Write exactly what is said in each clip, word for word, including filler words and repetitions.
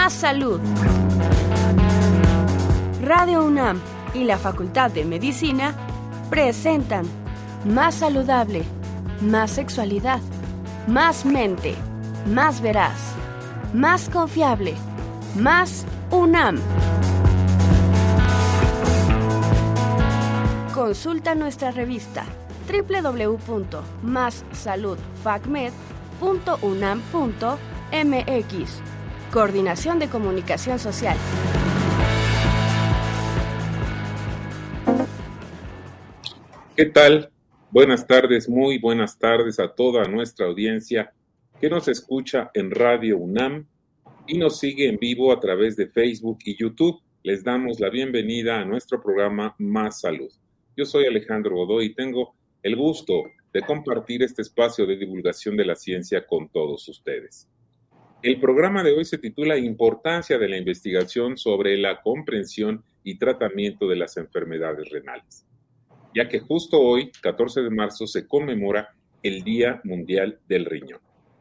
Más Salud. Radio UNAM y la Facultad de Medicina presentan Más Saludable, Más Sexualidad, Más Mente, Más Veraz, Más Confiable, Más UNAM. Consulta nuestra revista doble u doble u doble u punto más salud facmed punto unam punto m x. Coordinación de Comunicación Social. ¿Qué tal? Buenas tardes, muy buenas tardes a toda nuestra audiencia que nos escucha en Radio UNAM y nos sigue en vivo a través de Facebook y YouTube. Les damos la bienvenida a nuestro programa Más Salud. Yo soy Alejandro Godoy y tengo el gusto de compartir este espacio de divulgación de la ciencia con todos ustedes. El programa de hoy se titula Importancia de la investigación sobre la comprensión y tratamiento de las enfermedades renales, ya que justo hoy, catorce de marzo, se conmemora el Día Mundial del Riñón.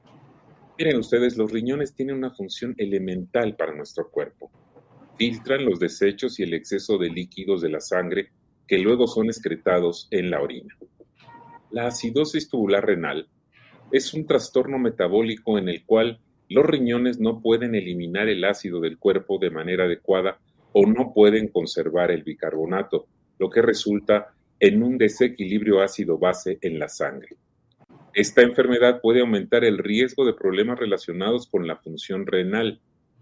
Miren ustedes, los riñones tienen una función elemental para nuestro cuerpo. Filtran los desechos y el exceso de líquidos de la sangre que luego son excretados en la orina. La acidosis tubular renal es un trastorno metabólico en el cual los riñones no pueden eliminar el ácido del cuerpo de manera adecuada o no pueden conservar el bicarbonato, lo que resulta en un desequilibrio ácido-base en la sangre. Esta enfermedad puede aumentar el riesgo de problemas relacionados con la función renal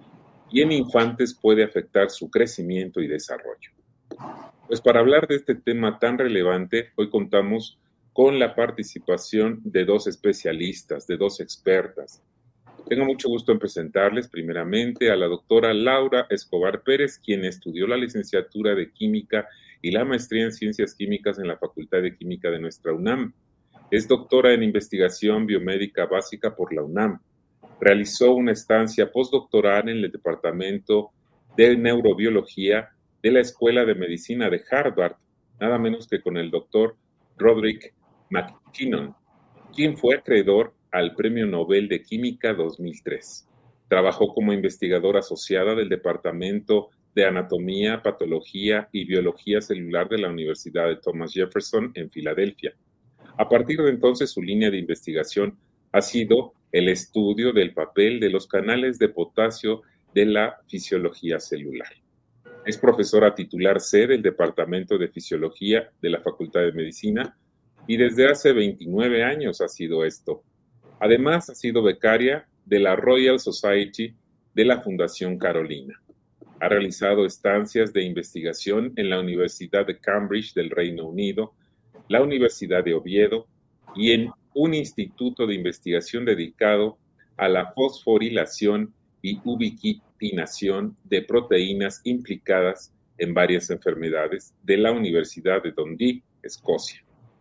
y en infantes puede afectar su crecimiento y desarrollo. Pues para hablar de este tema tan relevante, hoy contamos con la participación de dos especialistas, de dos expertas. Tengo mucho gusto en presentarles primeramente a la doctora Laura Escobar Pérez, quien estudió la licenciatura de Química y la maestría en Ciencias Químicas en la Facultad de Química de nuestra UNAM. Es doctora en Investigación Biomédica Básica por la UNAM. Realizó una estancia postdoctoral en el Departamento de Neurobiología de la Escuela de Medicina de Harvard, nada menos que con el doctor Roderick McKinnon, quien fue acreedor al Premio Nobel de Química dos mil tres. Trabajó como investigadora asociada del Departamento de Anatomía, Patología y Biología Celular de la Universidad de Thomas Jefferson en Filadelfia. A partir de entonces, su línea de investigación ha sido el estudio del papel de los canales de potasio de la fisiología celular. Es profesora titular C del Departamento de Fisiología de la Facultad de Medicina y desde hace veintinueve años ha sido esto. Además, ha sido becaria de la Royal Society de la Fundación Carolina. Ha realizado estancias de investigación en la Universidad de Cambridge del Reino Unido, la Universidad de Oviedo y en un instituto de investigación dedicado a la fosforilación y ubiquitinación de proteínas implicadas en varias enfermedades de la Universidad de Dundee, Escocia.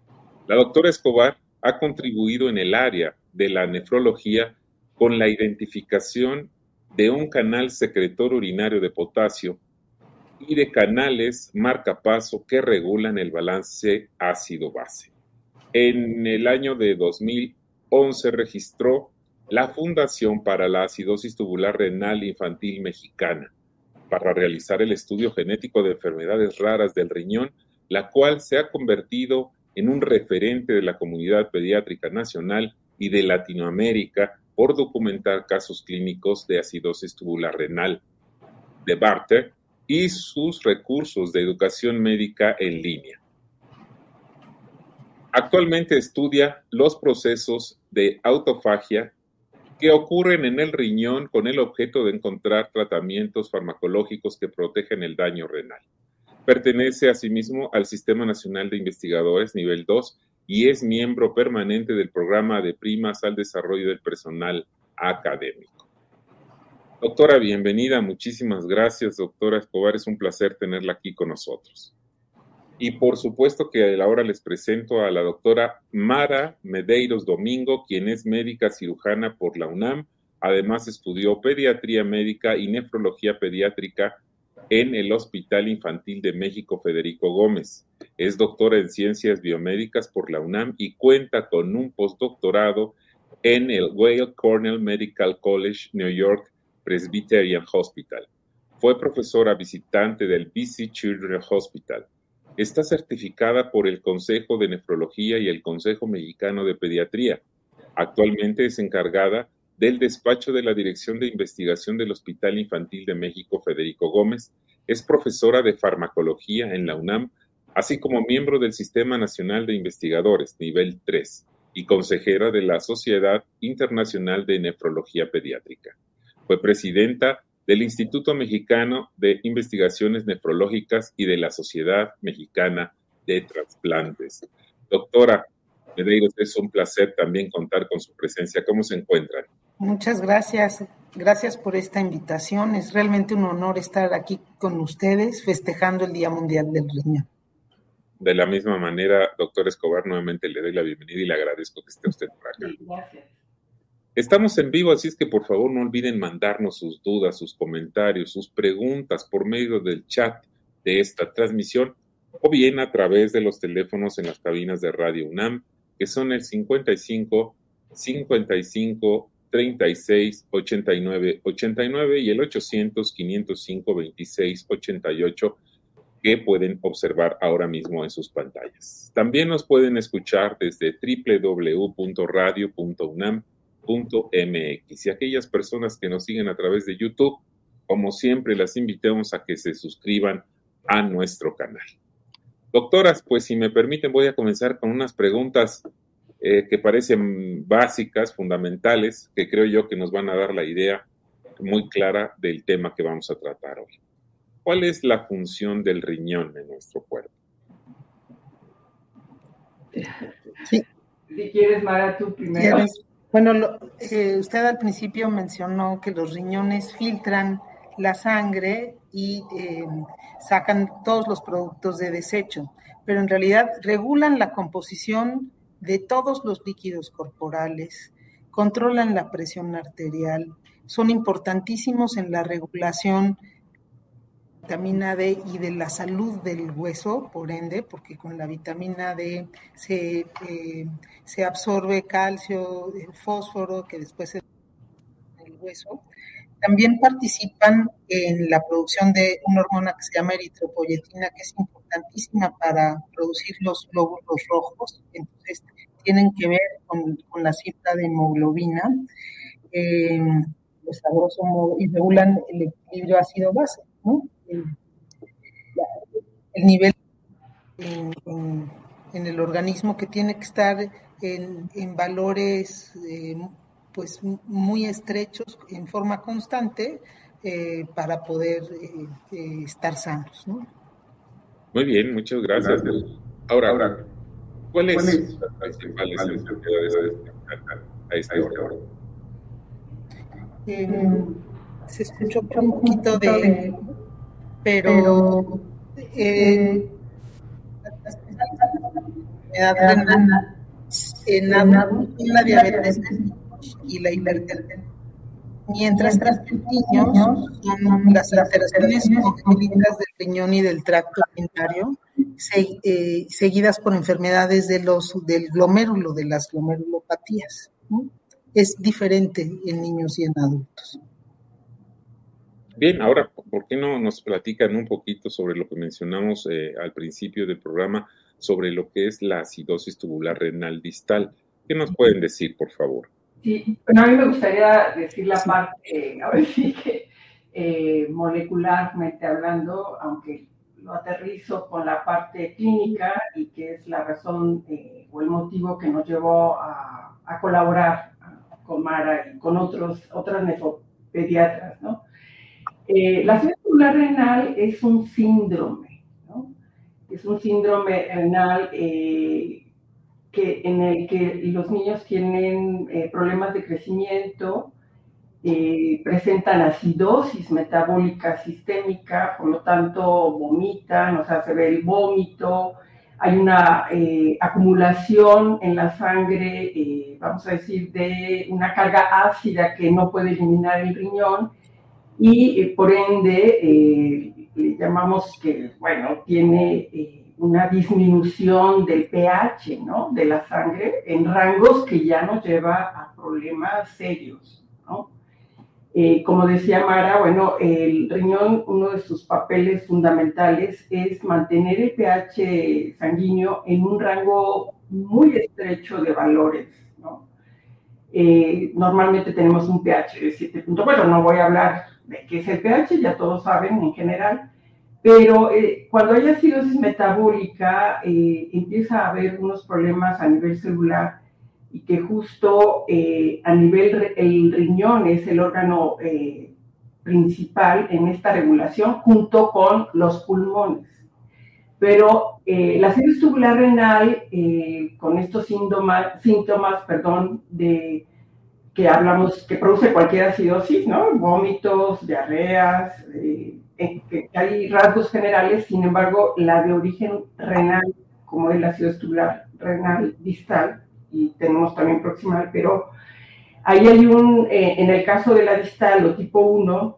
La doctora Escobar ha contribuido en el área de la nefrología con la identificación de un canal secretor urinario de potasio y de canales marcapaso que regulan el balance ácido-base. En el año de dos mil once registró la Fundación para la Acidosis Tubular Renal Infantil Mexicana para realizar el estudio genético de enfermedades raras del riñón, la cual se ha convertido en un referente de la comunidad pediátrica nacional y de Latinoamérica por documentar casos clínicos de acidosis tubular renal de Barter y sus recursos de educación médica en línea. Actualmente estudia los procesos de autofagia que ocurren en el riñón con el objeto de encontrar tratamientos farmacológicos que protegen el daño renal. Pertenece asimismo al Sistema Nacional de Investigadores Nivel dos y es miembro permanente del programa de Primas al Desarrollo del Personal Académico. Doctora, bienvenida. Muchísimas gracias, doctora Escobar. Es un placer tenerla aquí con nosotros. Y por supuesto que ahora les presento a la doctora Mara Medeiros Domingo, quien es médica cirujana por la UNAM. Además estudió pediatría médica y nefrología pediátrica en el Hospital Infantil de México Federico Gómez. Es doctora en Ciencias Biomédicas por la UNAM y cuenta con un postdoctorado en el Weill Cornell Medical College, New York, Presbyterian Hospital. Fue profesora visitante del B C Children's Hospital. Está certificada por el Consejo de Nefrología y el Consejo Mexicano de Pediatría. Actualmente es encargada del despacho de la Dirección de Investigación del Hospital Infantil de México Federico Gómez. Es profesora de farmacología en la UNAM, así como miembro del Sistema Nacional de Investigadores, nivel tres, y consejera de la Sociedad Internacional de Nefrología Pediátrica. Fue presidenta del Instituto Mexicano de Investigaciones Nefrológicas y de la Sociedad Mexicana de Trasplantes. Doctora Medeiros, es un placer también contar con su presencia. ¿Cómo se encuentran? Muchas gracias. Gracias por esta invitación. Es realmente un honor estar aquí con ustedes festejando el Día Mundial del Riñón. De la misma manera, doctor Escobar, nuevamente le doy la bienvenida y le agradezco que esté usted por acá. Sí, gracias. Estamos en vivo, así es que por favor no olviden mandarnos sus dudas, sus comentarios, sus preguntas por medio del chat de esta transmisión o bien a través de los teléfonos en las cabinas de Radio UNAM, que son el cincuenta y cinco, cincuenta y cinco, treinta y seis, ochenta y nueve, ochenta y nueve y el ochocientos, quinientos cinco, veintiséis, ochenta y ocho, que pueden observar ahora mismo en sus pantallas. También nos pueden escuchar desde doble u doble u doble u punto radio punto unam punto m x y aquellas personas que nos siguen a través de YouTube, como siempre, las invitamos a que se suscriban a nuestro canal. Doctoras, pues si me permiten, voy a comenzar con unas preguntas eh, que parecen básicas, fundamentales, que creo yo que nos van a dar la idea muy clara del tema que vamos a tratar hoy. ¿Cuál es la función del riñón en nuestro cuerpo? Sí. Si quieres, Mara, tú primero. ¿Quieres? Bueno, lo, eh, usted al principio mencionó que los riñones filtran la sangre y eh, sacan todos los productos de desecho, pero en realidad regulan la composición de todos los líquidos corporales, controlan la presión arterial, son importantísimos en la regulación vitamina D y de la salud del hueso, por ende, porque con la vitamina D se, eh, se absorbe calcio, fósforo, que después se el hueso. También participan en la producción de una hormona que se llama eritropoyetina, que es importantísima para producir los glóbulos rojos. Entonces, tienen que ver con, con la cifra de hemoglobina, eh, pues a grosso modo, y regulan el equilibrio ácido-base, ¿no? El, el nivel en, en, en el organismo que tiene que estar en, en valores eh, pues muy estrechos en forma constante eh, para poder eh, eh, estar sanos, ¿no? Muy bien, muchas gracias. Ahora, ahora ¿cuáles son las principales enfermedades a esta hora? Eh, se escuchó un poquito de... pero eh, en adultos la diabetes y la hipertensión, mientras que en niños son las alteraciones congénitas del riñón y del tracto urinario, se, eh, seguidas por enfermedades de los del glomérulo, de las glomerulopatías, ¿no? Es diferente en niños y en adultos. Bien, ahora, ¿por qué no nos platican un poquito sobre lo que mencionamos eh, al principio del programa, sobre lo que es la acidosis tubular renal distal? ¿Qué nos pueden decir, por favor? Sí, bueno, a mí me gustaría decir la parte, ahora sí que eh, molecularmente hablando, aunque lo aterrizo con la parte clínica y que es la razón eh, o el motivo que nos llevó a, a colaborar con Mara y con otros, otras nefropediatras, ¿no? Eh, la acidosis tubular renal es un síndrome, ¿no? Es un síndrome renal eh, que, en el que los niños tienen eh, problemas de crecimiento, eh, presentan acidosis metabólica sistémica, por lo tanto vomitan, o sea, se ve el vómito, hay una eh, acumulación en la sangre, eh, vamos a decir, de una carga ácida que no puede eliminar el riñón, y eh, por ende eh, le llamamos que, bueno, tiene eh, una disminución del pH, ¿no?, de la sangre en rangos que ya nos lleva a problemas serios, ¿no? Eh, como decía Mara, bueno, el riñón, uno de sus papeles fundamentales es mantener el pH sanguíneo en un rango muy estrecho de valores, ¿no? Eh, normalmente tenemos un pH de siete punto cuatro, no voy a hablar de qué es el pH, ya todos saben en general, pero eh, cuando hay acidosis metabólica eh, empieza a haber unos problemas a nivel celular y que justo eh, a nivel, el riñón es el órgano eh, principal en esta regulación junto con los pulmones. Pero eh, la acidosis tubular renal, eh, con estos síntomas, síntomas perdón, de, que hablamos, que produce cualquier acidosis, ¿no? Vómitos, diarreas, eh, que hay rasgos generales, sin embargo, la de origen renal, como es la acidosis tubular renal distal, y tenemos también proximal, pero ahí hay un, eh, en el caso de la distal o tipo uno,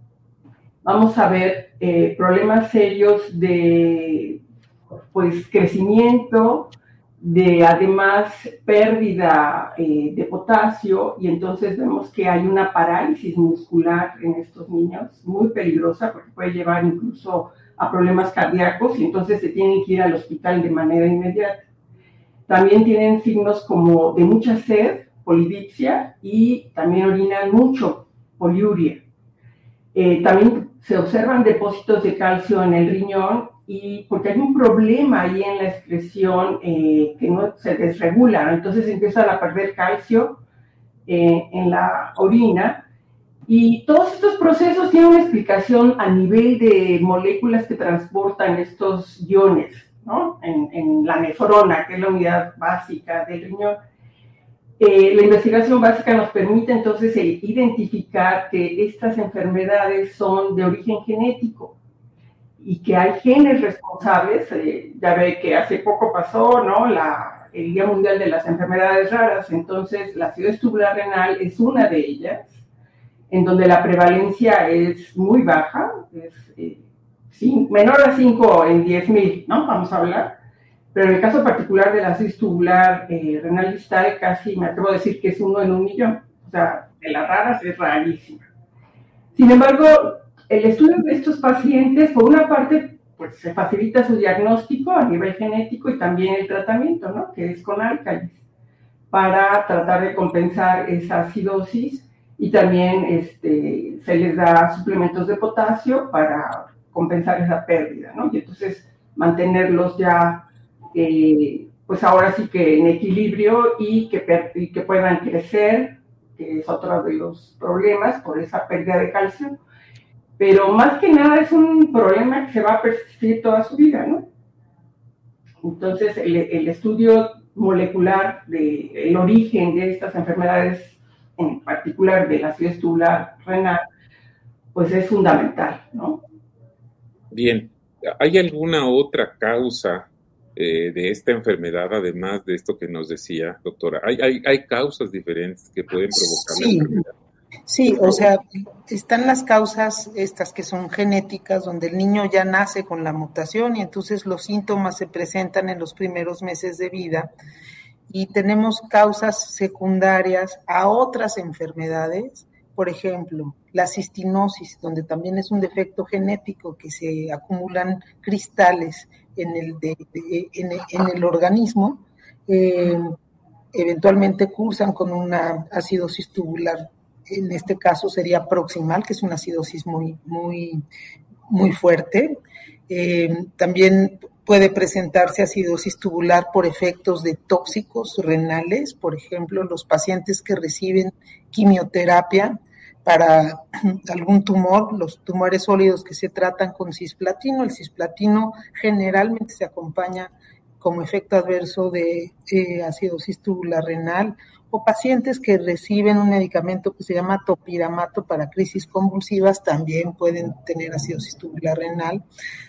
vamos a ver eh, problemas serios de pues, crecimiento, de además pérdida eh, de potasio, y entonces vemos que hay una parálisis muscular en estos niños, muy peligrosa, porque puede llevar incluso a problemas cardíacos, y entonces se tienen que ir al hospital de manera inmediata. También tienen signos como de mucha sed, polidipsia, y también orinan mucho, poliuria. Eh, también se observan depósitos de calcio en el riñón, y porque hay un problema ahí en la excreción eh, que no se desregula, ¿no? Entonces empiezan a perder calcio eh, en la orina, y todos estos procesos tienen una explicación a nivel de moléculas que transportan estos iones, ¿no? En, en la nefrona, que es la unidad básica del riñón. Eh, la investigación básica nos permite entonces eh, identificar que estas enfermedades son de origen genético y que hay genes responsables. Eh, ya ve que hace poco pasó, ¿no? La, el Día Mundial de las Enfermedades Raras, entonces la acidosis tubular renal es una de ellas, en donde la prevalencia es muy baja, es eh, sí, menor a cinco en diez mil, ¿no? Vamos a hablar. Pero en el caso particular de la acidosis tubular eh, renal distal, casi me atrevo a decir que es uno en un millón. O sea, de las raras es rarísima. Sin embargo, el estudio de estos pacientes, por una parte, pues se facilita su diagnóstico a nivel genético y también el tratamiento, ¿no? Que es con álcalis, para tratar de compensar esa acidosis, y también este, se les da suplementos de potasio para compensar esa pérdida, ¿no? Y entonces mantenerlos ya, eh, pues ahora sí que en equilibrio, y que, y que puedan crecer, que es otro de los problemas por esa pérdida de calcio. Pero más que nada es un problema que se va a persistir toda su vida, ¿no? Entonces el, el estudio molecular del origen de estas enfermedades, en particular de la acidosis tubular renal, pues es fundamental, ¿no? Bien, ¿hay alguna otra causa eh, de esta enfermedad, además de esto que nos decía, doctora? ¿Hay, hay, hay causas diferentes que pueden provocar sí, la enfermedad? Sí, o sea, están las causas estas que son genéticas, donde el niño ya nace con la mutación y entonces los síntomas se presentan en los primeros meses de vida, y tenemos causas secundarias a otras enfermedades, por ejemplo, la cistinosis, donde también es un defecto genético que se acumulan cristales en el, de, de, en el, en el organismo, eh, eventualmente cursan con una acidosis tubular. En este caso sería proximal, que es una acidosis muy, muy, muy fuerte. Eh, también puede presentarse acidosis tubular por efectos de tóxicos renales, por ejemplo, los pacientes que reciben quimioterapia para algún tumor, los tumores sólidos que se tratan con cisplatino. El cisplatino generalmente se acompaña como efecto adverso de eh, acidosis tubular renal, o pacientes que reciben un medicamento que se llama topiramato para crisis convulsivas también pueden tener acidosis tubular renal,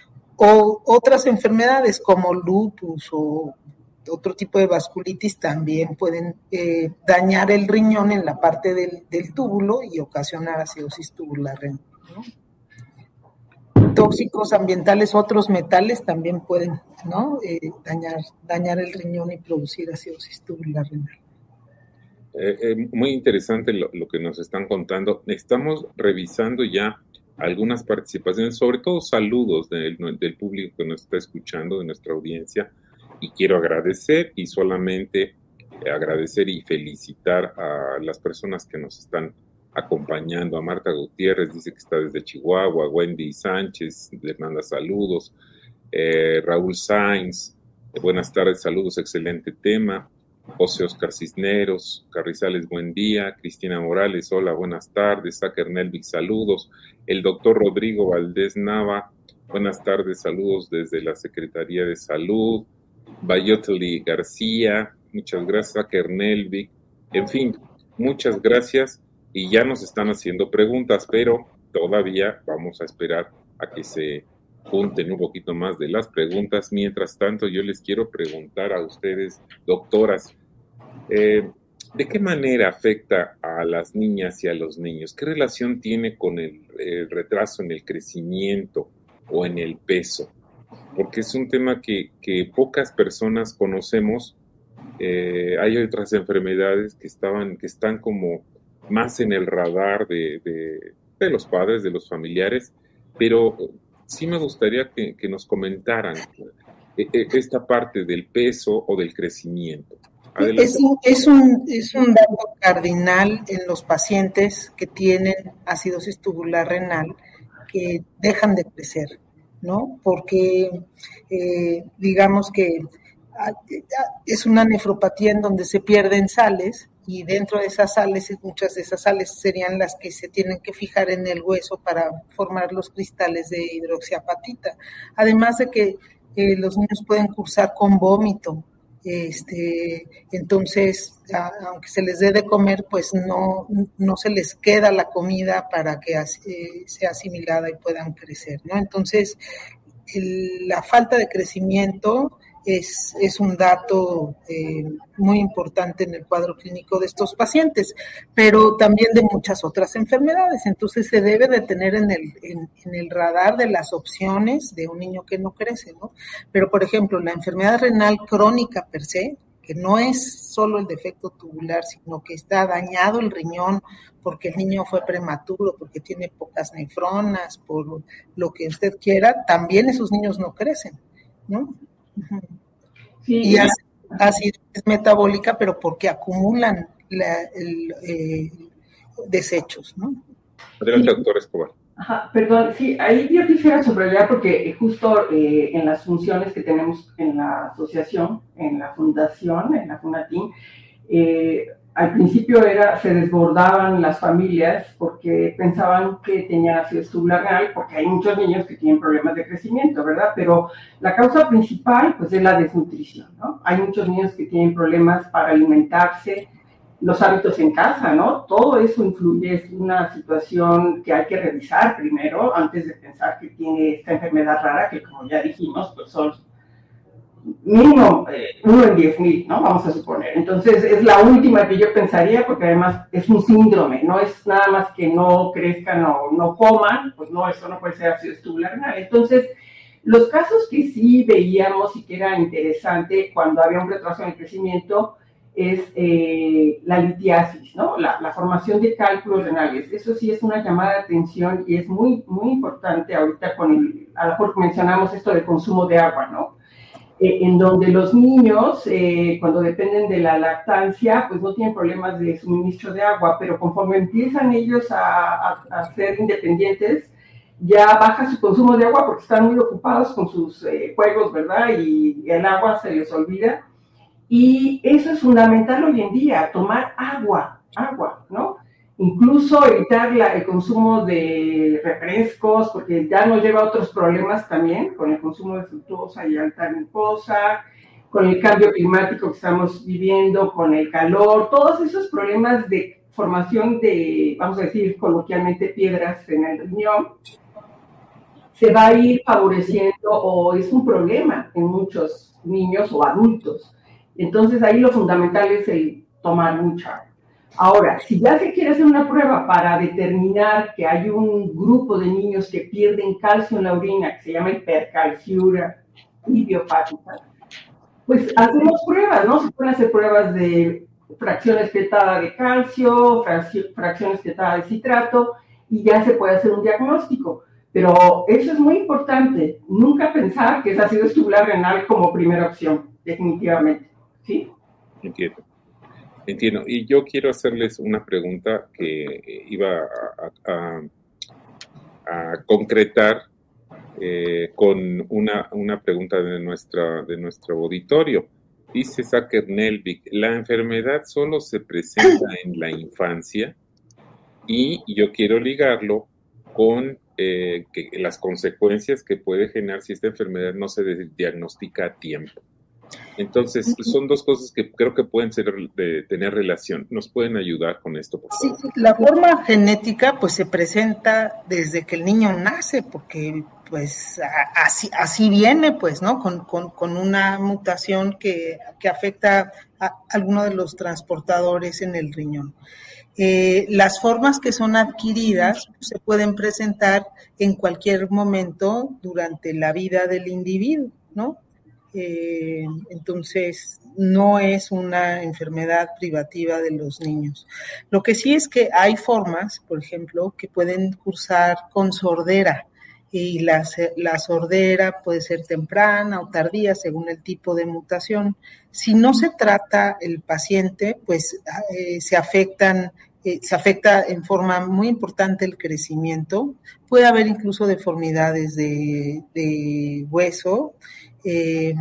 o otras enfermedades como lupus o otro tipo de vasculitis también pueden eh, dañar el riñón en la parte del, del túbulo y ocasionar acidosis tubular renal, ¿no? Tóxicos ambientales, otros metales también pueden, ¿no? eh, dañar, dañar el riñón y producir acidosis tubular renal. Eh, eh, muy interesante lo, lo que nos están contando. Estamos revisando ya algunas participaciones, sobre todo saludos del, del público que nos está escuchando, de nuestra audiencia, y quiero agradecer y solamente agradecer y felicitar a las personas que nos están acompañando. A Marta Gutiérrez, dice que está desde Chihuahua. Wendy Sánchez le manda saludos. Eh, Raúl Sainz, eh, buenas tardes, saludos, excelente tema. José Oscar Cisneros, Carrizales, buen día. Cristina Morales, hola, buenas tardes. Saker Nelvik, saludos. El doctor Rodrigo Valdés Nava, buenas tardes, saludos desde la Secretaría de Salud. Bayotli García, muchas gracias. Saker Nelvik, en fin, muchas gracias. Y ya nos están haciendo preguntas, pero todavía vamos a esperar a que se junten un poquito más de las preguntas. Mientras tanto, yo les quiero preguntar a ustedes, doctoras, eh, ¿de qué manera afecta a las niñas y a los niños? ¿Qué relación tiene con el, el retraso en el crecimiento o en el peso? Porque es un tema que, que pocas personas conocemos. Eh, hay otras enfermedades que, estaban, que están como más en el radar de, de, de los padres, de los familiares, pero sí me gustaría que, que nos comentaran esta parte del peso o del crecimiento. Es un, es, un, es un dato cardinal en los pacientes que tienen acidosis tubular renal, que dejan de crecer, ¿no? Porque eh, digamos que es una nefropatía en donde se pierden sales, y dentro de esas sales, muchas de esas sales serían las que se tienen que fijar en el hueso para formar los cristales de hidroxiapatita. Además de que eh, los niños pueden cursar con vómito, este, entonces, a, aunque se les dé de comer, pues no, no se les queda la comida para que eh, sea asimilada y puedan crecer, ¿no? Entonces, el, la falta de crecimiento Es, es un dato eh, muy importante en el cuadro clínico de estos pacientes, pero también de muchas otras enfermedades. Entonces se debe de tener en el, en, en el radar de las opciones de un niño que no crece, ¿no? Pero, por ejemplo, la enfermedad renal crónica per se, que no es solo el defecto tubular, sino que está dañado el riñón porque el niño fue prematuro, porque tiene pocas nefronas, por lo que usted quiera, también esos niños no crecen, ¿no? Sí, y así, así es metabólica, pero porque acumulan la, el, eh, desechos, ¿no? Adelante, doctor Escobar. Ajá, perdón, sí, ahí yo quisiera subrayar porque justo eh, en las funciones que tenemos en la asociación, en la fundación, en la Funatim, eh, al principio era, se desbordaban las familias porque pensaban que tenían acidosis tubular renal, porque hay muchos niños que tienen problemas de crecimiento, ¿verdad? Pero la causa principal, pues, es la desnutrición, ¿no? Hay muchos niños que tienen problemas para alimentarse, los hábitos en casa, ¿no? Todo eso influye, es una situación que hay que revisar primero, antes de pensar que tiene esta enfermedad rara, que como ya dijimos, pues son mínimo eh, uno en diez mil, ¿no? Vamos a suponer. Entonces, es la última que yo pensaría, porque además es un síndrome, no es nada más que no crezcan o no coman, pues no, eso no puede ser acidosis tubular renal. Entonces, los casos que sí veíamos y que era interesante cuando había un retraso en el crecimiento es eh, la litiasis, ¿no? La, la formación de cálculos renales. Eso sí es una llamada de atención y es muy, muy importante ahorita con el, a lo mejor mencionamos esto del consumo de agua, ¿no? Eh, en donde los niños, eh, cuando dependen de la lactancia, pues no tienen problemas de suministro de agua, pero conforme empiezan ellos a, a, a ser independientes, ya baja su consumo de agua porque están muy ocupados con sus eh, juegos, ¿verdad? Y el agua se les olvida. Y eso es fundamental hoy en día, tomar agua, agua, ¿no? Incluso evitar la, el consumo de refrescos, porque ya nos lleva a otros problemas también, con el consumo de fructosa y alta glucosa, con el cambio climático que estamos viviendo, con el calor, todos esos problemas de formación de, vamos a decir coloquialmente, piedras en el riñón, se va a ir favoreciendo o es un problema en muchos niños o adultos. Entonces ahí lo fundamental es el tomar mucha agua. Ahora, si ya se quiere hacer una prueba para determinar que hay un grupo de niños que pierden calcio en la orina, que se llama hipercalciuria idiopática, pues hacemos pruebas, ¿no? Se pueden hacer pruebas de fracción excretada de calcio, fracción excretada de citrato, y ya se puede hacer un diagnóstico. Pero eso es muy importante, nunca pensar que es ácido tubular renal como primera opción, definitivamente, ¿sí? Entiendo, entiendo. Y yo quiero hacerles una pregunta que iba a, a, a concretar eh, con una, una pregunta de, nuestra, de nuestro auditorio. Dice Saker Nelvik, la enfermedad solo se presenta en la infancia, y yo quiero ligarlo con eh, que las consecuencias que puede generar si esta enfermedad no se diagnostica a tiempo. Entonces, son dos cosas que creo que pueden ser de tener relación. ¿Nos pueden ayudar con esto, por favor? Sí, la forma genética pues se presenta desde que el niño nace, porque pues así, así viene, pues, ¿no? Con, con, con una mutación que, que afecta a alguno de los transportadores en el riñón. Eh, las formas que son adquiridas pues, se pueden presentar en cualquier momento durante la vida del individuo, ¿no? Eh, entonces, no es una enfermedad privativa de los niños. Lo que sí es que hay formas, por ejemplo, que pueden cursar con sordera, y la, la sordera puede ser temprana o tardía según el tipo de mutación. Si no se trata el paciente, pues eh, se afectan Eh, se afecta en forma muy importante el crecimiento, puede haber incluso deformidades de, de hueso eh,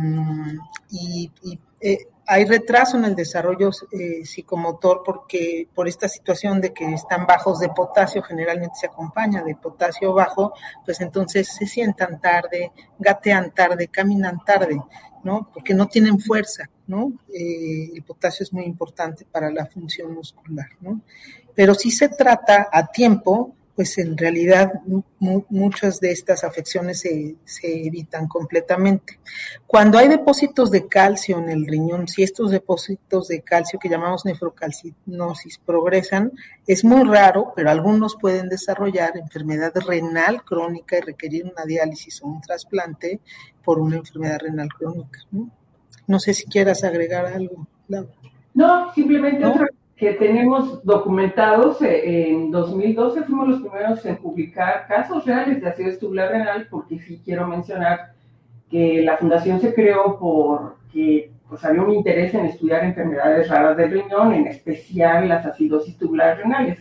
y, y eh, hay retraso en el desarrollo eh, psicomotor porque por esta situación de que están bajos de potasio, generalmente se acompaña de potasio bajo, pues entonces se sientan tarde, gatean tarde, caminan tarde, ¿no? Porque no tienen fuerza, ¿no? Eh, el potasio es muy importante para la función muscular, ¿no? Pero si se trata a tiempo, pues en realidad mu- muchas de estas afecciones se, se evitan completamente. Cuando hay depósitos de calcio en el riñón, si estos depósitos de calcio que llamamos nefrocalcinosis progresan, es muy raro, pero algunos pueden desarrollar enfermedad renal crónica y requerir una diálisis o un trasplante por una enfermedad renal crónica, ¿no? No sé si quieras agregar algo, Laura. No, simplemente ¿No? otra que tenemos documentados. En dos mil doce fuimos los primeros en publicar casos reales de ácido tubular renal, porque sí quiero mencionar que la fundación se creó porque pues, había un interés en estudiar enfermedades raras del riñón, en especial las acidosis tubulares renales.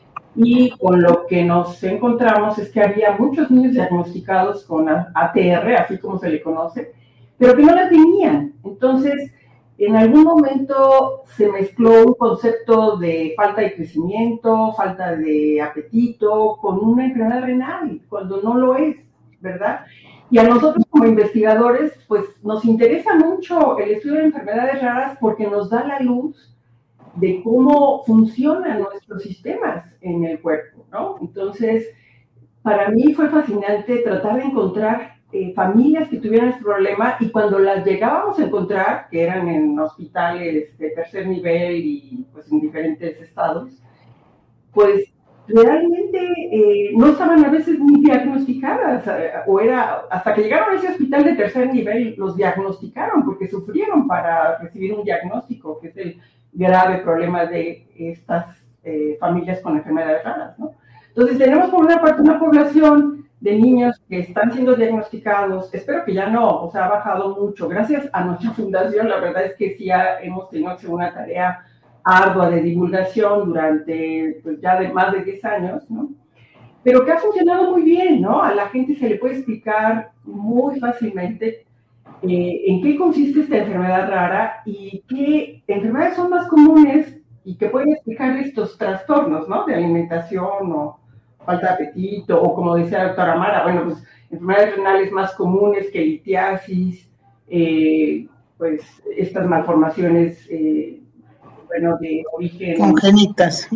Y con lo que nos encontramos es que había muchos niños diagnosticados con A T R, así como se le conoce, pero que no la tenían. Entonces, en algún momento se mezcló un concepto de falta de crecimiento, falta de apetito, con una enfermedad renal, cuando no lo es, ¿verdad? Y a nosotros como investigadores, pues nos interesa mucho el estudio de enfermedades raras porque nos da la luz de cómo funcionan nuestros sistemas en el cuerpo, ¿no? Entonces, para mí fue fascinante tratar de encontrar Eh, familias que tuvieran este problema, y cuando las llegábamos a encontrar, que eran en hospitales de tercer nivel y pues en diferentes estados, pues realmente eh, no estaban a veces ni diagnosticadas, o era hasta que llegaron a ese hospital de tercer nivel los diagnosticaron porque sufrieron para recibir un diagnóstico, que es el grave problema de estas eh, familias con enfermedades raras, ¿no? Entonces tenemos por una parte una población de niños que están siendo diagnosticados, espero que ya no, o sea, ha bajado mucho, gracias a nuestra fundación. La verdad es que sí ha, hemos tenido una tarea ardua de divulgación durante pues, ya de más de diez años, ¿no? Pero que ha funcionado muy bien, ¿no? A la gente se le puede explicar muy fácilmente eh, en qué consiste esta enfermedad rara y qué enfermedades son más comunes y que pueden explicar estos trastornos, ¿no? De alimentación o falta de apetito, o como decía la doctora Mara, bueno, pues enfermedades renales más comunes que litiasis, eh, pues estas malformaciones, eh, bueno, de origen... Congénitas.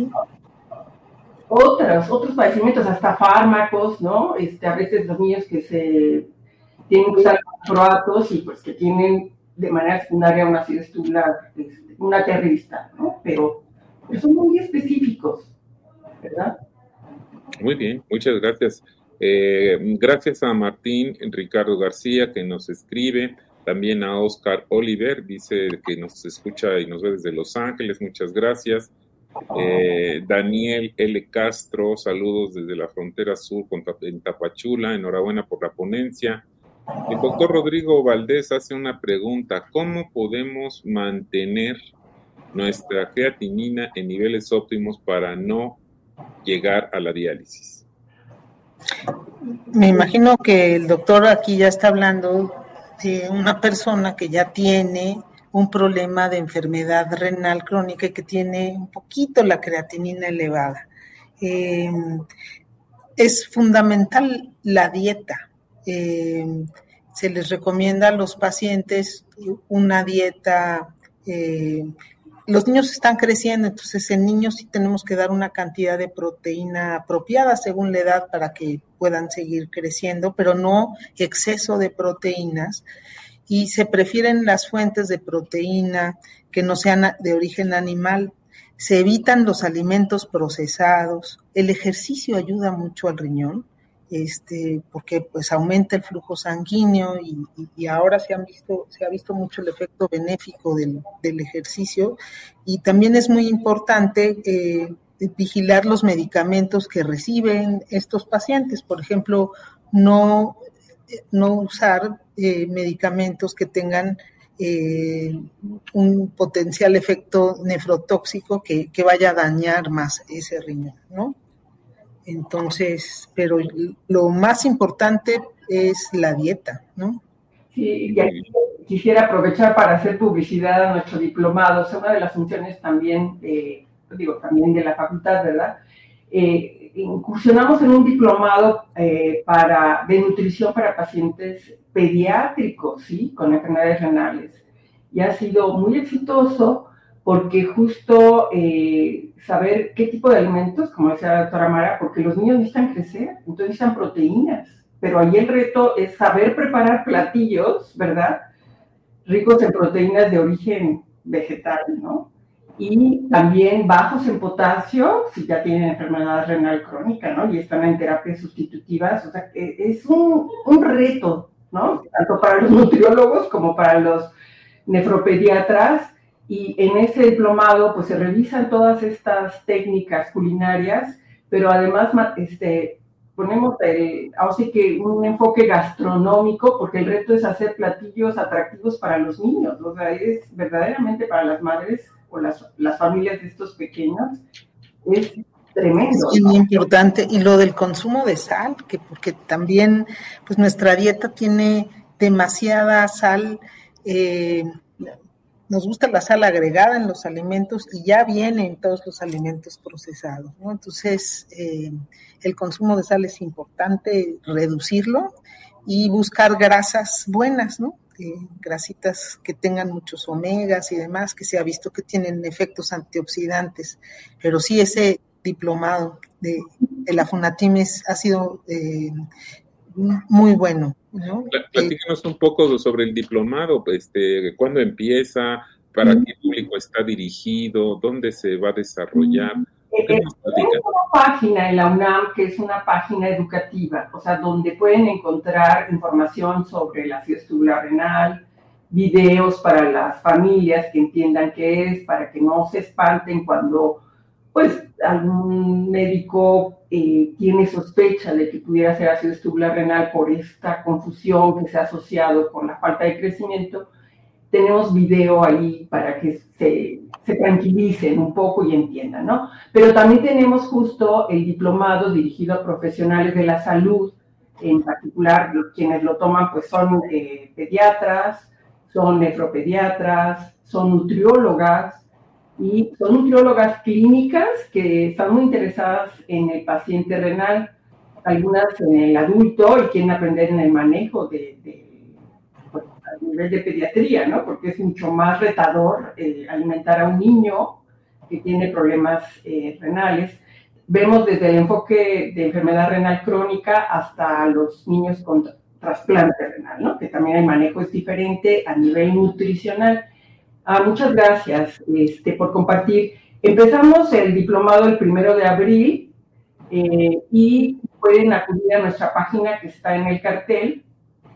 Otras, otros padecimientos, hasta fármacos, ¿no? Este, a veces los niños que se tienen que usar croatos y pues que tienen de manera secundaria una acidez tubular, este, una terrista, ¿no? Pero, pero son muy específicos, ¿verdad? Muy bien, muchas gracias. Eh, gracias a Martín Ricardo García, que nos escribe. También a Oscar Oliver, dice que nos escucha y nos ve desde Los Ángeles, muchas gracias. Eh, Daniel L. Castro, saludos desde la frontera sur con, en Tapachula, enhorabuena por la ponencia. El doctor Rodrigo Valdés hace una pregunta: ¿cómo podemos mantener nuestra creatinina en niveles óptimos para no llegar a la diálisis? Me imagino que el doctor aquí ya está hablando de una persona que ya tiene un problema de enfermedad renal crónica y que tiene un poquito la creatinina elevada. Eh, es fundamental la dieta. Eh, se les recomienda a los pacientes una dieta. Eh, los niños están creciendo, entonces en niños sí tenemos que dar una cantidad de proteína apropiada según la edad para que puedan seguir creciendo, pero no exceso de proteínas. Y se prefieren las fuentes de proteína que no sean de origen animal. Se evitan los alimentos procesados. El ejercicio ayuda mucho al riñón, este, porque pues aumenta el flujo sanguíneo y, y, y ahora se han visto, se ha visto mucho el efecto benéfico del, del ejercicio. Y también es muy importante eh, vigilar los medicamentos que reciben estos pacientes. Por ejemplo, no, no usar eh, medicamentos que tengan eh, un potencial efecto nefrotóxico que, que vaya a dañar más ese riñón, ¿no? Entonces, pero lo más importante es la dieta, ¿no? Sí, y aquí quisiera aprovechar para hacer publicidad a nuestro diplomado. O sea, una de las funciones también, eh, digo, también de la facultad, ¿verdad? Eh, incursionamos en un diplomado eh, para, de nutrición para pacientes pediátricos, ¿sí? Con enfermedades renales. Y ha sido muy exitoso porque justo eh, saber qué tipo de alimentos, como decía la doctora Mara, porque los niños necesitan crecer, entonces necesitan proteínas, pero ahí el reto es saber preparar platillos, ¿verdad?, ricos en proteínas de origen vegetal, ¿no? Y también bajos en potasio, si ya tienen enfermedad renal crónica, ¿no?, y están en terapias sustitutivas. O sea, es un, un reto, ¿no?, tanto para los nutriólogos como para los nefropediatras. Y en ese diplomado pues se revisan todas estas técnicas culinarias, pero además este, ponemos el, así que un enfoque gastronómico, porque el reto es hacer platillos atractivos para los niños. O sea, es verdaderamente para las madres o las, las familias de estos pequeños, es tremendo. Es muy importante. Y lo del consumo de sal, que porque también pues nuestra dieta tiene demasiada sal. eh, Nos gusta la sal agregada en los alimentos y ya viene en todos los alimentos procesados, ¿no? Entonces, eh, el consumo de sal es importante, reducirlo y buscar grasas buenas, ¿no? Eh, grasitas que tengan muchos omegas y demás, que se ha visto que tienen efectos antioxidantes. Pero sí, ese diplomado de, de la FUNATIMES ha sido eh, muy bueno, ¿no? Platícanos un poco sobre el diplomado, este, ¿cuándo empieza? ¿Para qué público está dirigido? ¿Dónde se va a desarrollar? Tenemos una página en la UNAM que es una página educativa, o sea, donde pueden encontrar información sobre la ácido tubular renal, videos para las familias que entiendan qué es, para que no se espanten cuando pues algún médico eh, tiene sospecha de que pudiera ser ácido tubular renal por esta confusión que se ha asociado con la falta de crecimiento. Tenemos video ahí para que se, se tranquilicen un poco y entiendan, ¿no? Pero también tenemos justo el diplomado dirigido a profesionales de la salud, en particular quienes lo toman pues son eh, pediatras, son nefropediatras, son nutriólogas, y son nutriólogas clínicas que están muy interesadas en el paciente renal, algunas en el adulto y quieren aprender en el manejo de, de pues, a nivel de pediatría, ¿no? Porque es mucho más retador eh, alimentar a un niño que tiene problemas eh, renales. Vemos desde el enfoque de enfermedad renal crónica hasta los niños con trasplante renal, ¿no? Que también el manejo es diferente a nivel nutricional. Ah, muchas gracias este, por compartir. Empezamos el diplomado el primero de abril eh, y pueden acudir a nuestra página que está en el cartel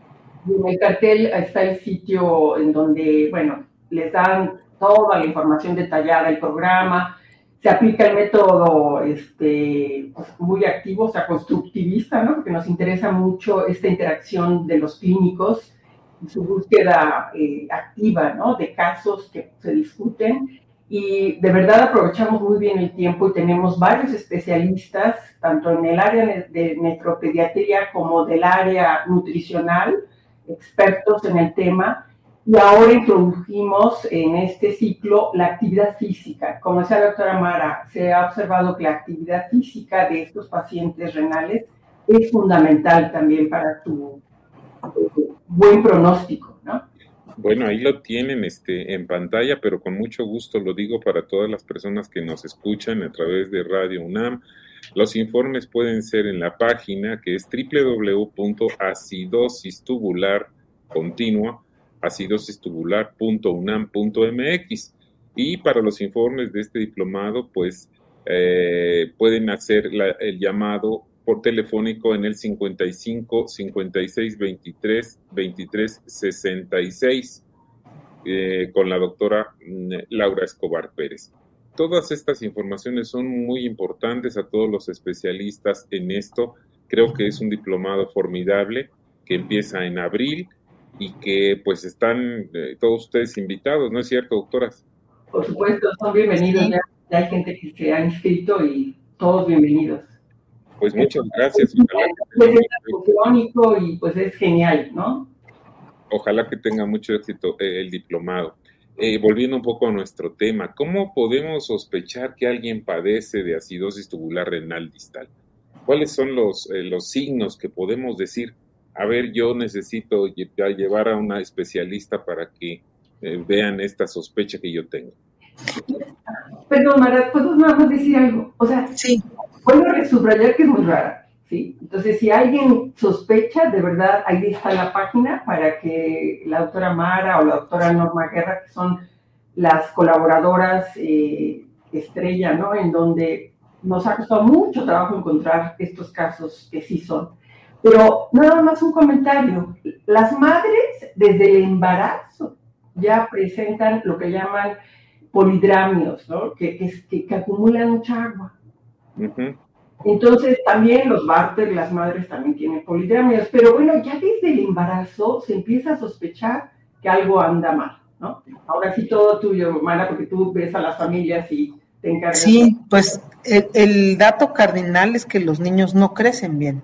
Y en el cartel está el sitio en donde, bueno, les dan toda la información detallada del programa. Se aplica el método este, pues, muy activo, o sea, constructivista, ¿no? Porque nos interesa mucho esta interacción de los clínicos y su búsqueda eh, activa, ¿no? De casos que se discuten. Y de verdad aprovechamos muy bien el tiempo y tenemos varios especialistas, tanto en el área de nefropediatría como del área nutricional, expertos en el tema. Y ahora introdujimos en este ciclo la actividad física. Como decía la doctora Mara, se ha observado que la actividad física de estos pacientes renales es fundamental también para tu eh, buen pronóstico, ¿no? Bueno, ahí lo tienen este, en pantalla, pero con mucho gusto lo digo para todas las personas que nos escuchan a través de Radio UNAM. Los informes pueden ser en la página que es doble u doble u doble u punto acidosis tubular continua, acidosis tubular punto unam punto mx. Y para los informes de este diplomado, pues eh, pueden hacer la, el llamado por telefónico en el cincuenta y cinco, cincuenta y seis, veintitrés, veintitrés, sesenta y seis eh, con la doctora Laura Escobar Pérez. Todas estas informaciones son muy importantes a todos los especialistas en esto. Creo que es un diplomado formidable que empieza en abril y que pues están eh, todos ustedes invitados, ¿no es cierto, doctoras? Por supuesto, son bienvenidos. Ya, ya hay gente que se ha inscrito y todos bienvenidos. Pues muchas gracias. Es crónico y pues es genial, ¿no? Ojalá que tenga mucho éxito eh, el diplomado. Eh, volviendo un poco a nuestro tema, ¿cómo podemos sospechar que alguien padece de acidosis tubular renal distal? ¿Cuáles son los, eh, los signos que podemos decir? A ver, yo necesito lle- llevar a una especialista para que eh, vean esta sospecha que yo tengo. Perdón, Mara, ¿puedo nada más decir algo? O sea, sí. Vuelvo a subrayar que es muy rara, ¿sí? Entonces, si alguien sospecha, de verdad, ahí está la página para que la doctora Mara o la doctora Norma Guerra, que son las colaboradoras eh, estrella, ¿no? En donde nos ha costado mucho trabajo encontrar estos casos que sí son. Pero nada más un comentario. Las madres, desde el embarazo, ya presentan lo que llaman polidramios, ¿no? Que, que, que acumulan mucha agua. Uh-huh. Entonces también los Barter, las madres también tienen polidramias, pero bueno, ya desde el embarazo se empieza a sospechar que algo anda mal, ¿no? Ahora sí todo tuyo, Mara, porque tú ves a las familias y te encargas. Sí, pues el, el dato cardinal es que los niños no crecen bien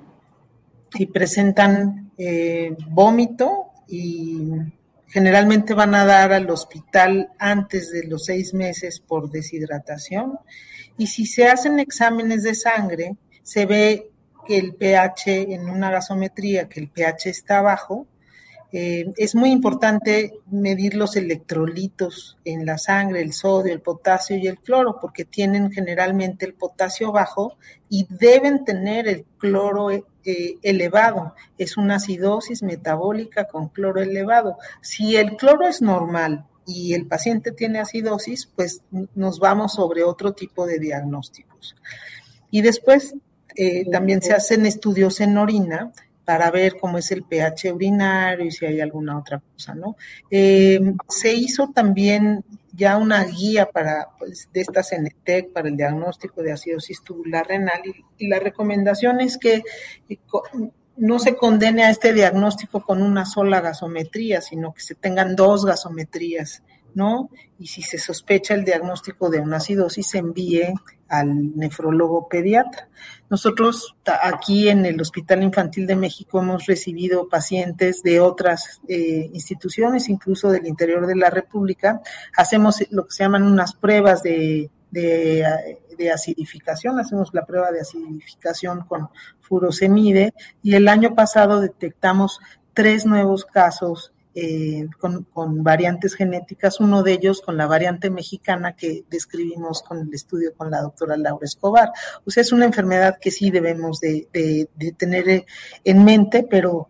y presentan eh, vómito y generalmente van a dar al hospital antes de los seis meses por deshidratación. Y si se hacen exámenes de sangre, se ve que el pH en una gasometría, que el pH está bajo. Eh, es muy importante medir los electrolitos en la sangre, el sodio, el potasio y el cloro, porque tienen generalmente el potasio bajo y deben tener el cloro eh, elevado. Es una acidosis metabólica con cloro elevado. Si el cloro es normal y el paciente tiene acidosis, pues nos vamos sobre otro tipo de diagnósticos. Y después eh, también se hacen estudios en orina para ver cómo es el pH urinario y si hay alguna otra cosa, ¿no? Eh, se hizo también ya una guía para, pues, de esta CENETEC para el diagnóstico de acidosis tubular renal y, y la recomendación es que eh, no se condene a este diagnóstico con una sola gasometría, sino que se tengan dos gasometrías, ¿no? Y si se sospecha el diagnóstico de una acidosis, se envíe al nefrólogo pediatra. Nosotros aquí en el Hospital Infantil de México hemos recibido pacientes de otras eh, instituciones, incluso del interior de la República. Hacemos lo que se llaman unas pruebas de, de, de acidificación, hacemos la prueba de acidificación con furosemide y el año pasado detectamos tres nuevos casos Eh, con, con variantes genéticas, uno de ellos con la variante mexicana que describimos con el estudio con la doctora Laura Escobar. O sea, es una enfermedad que sí debemos de, de, de tener en mente, pero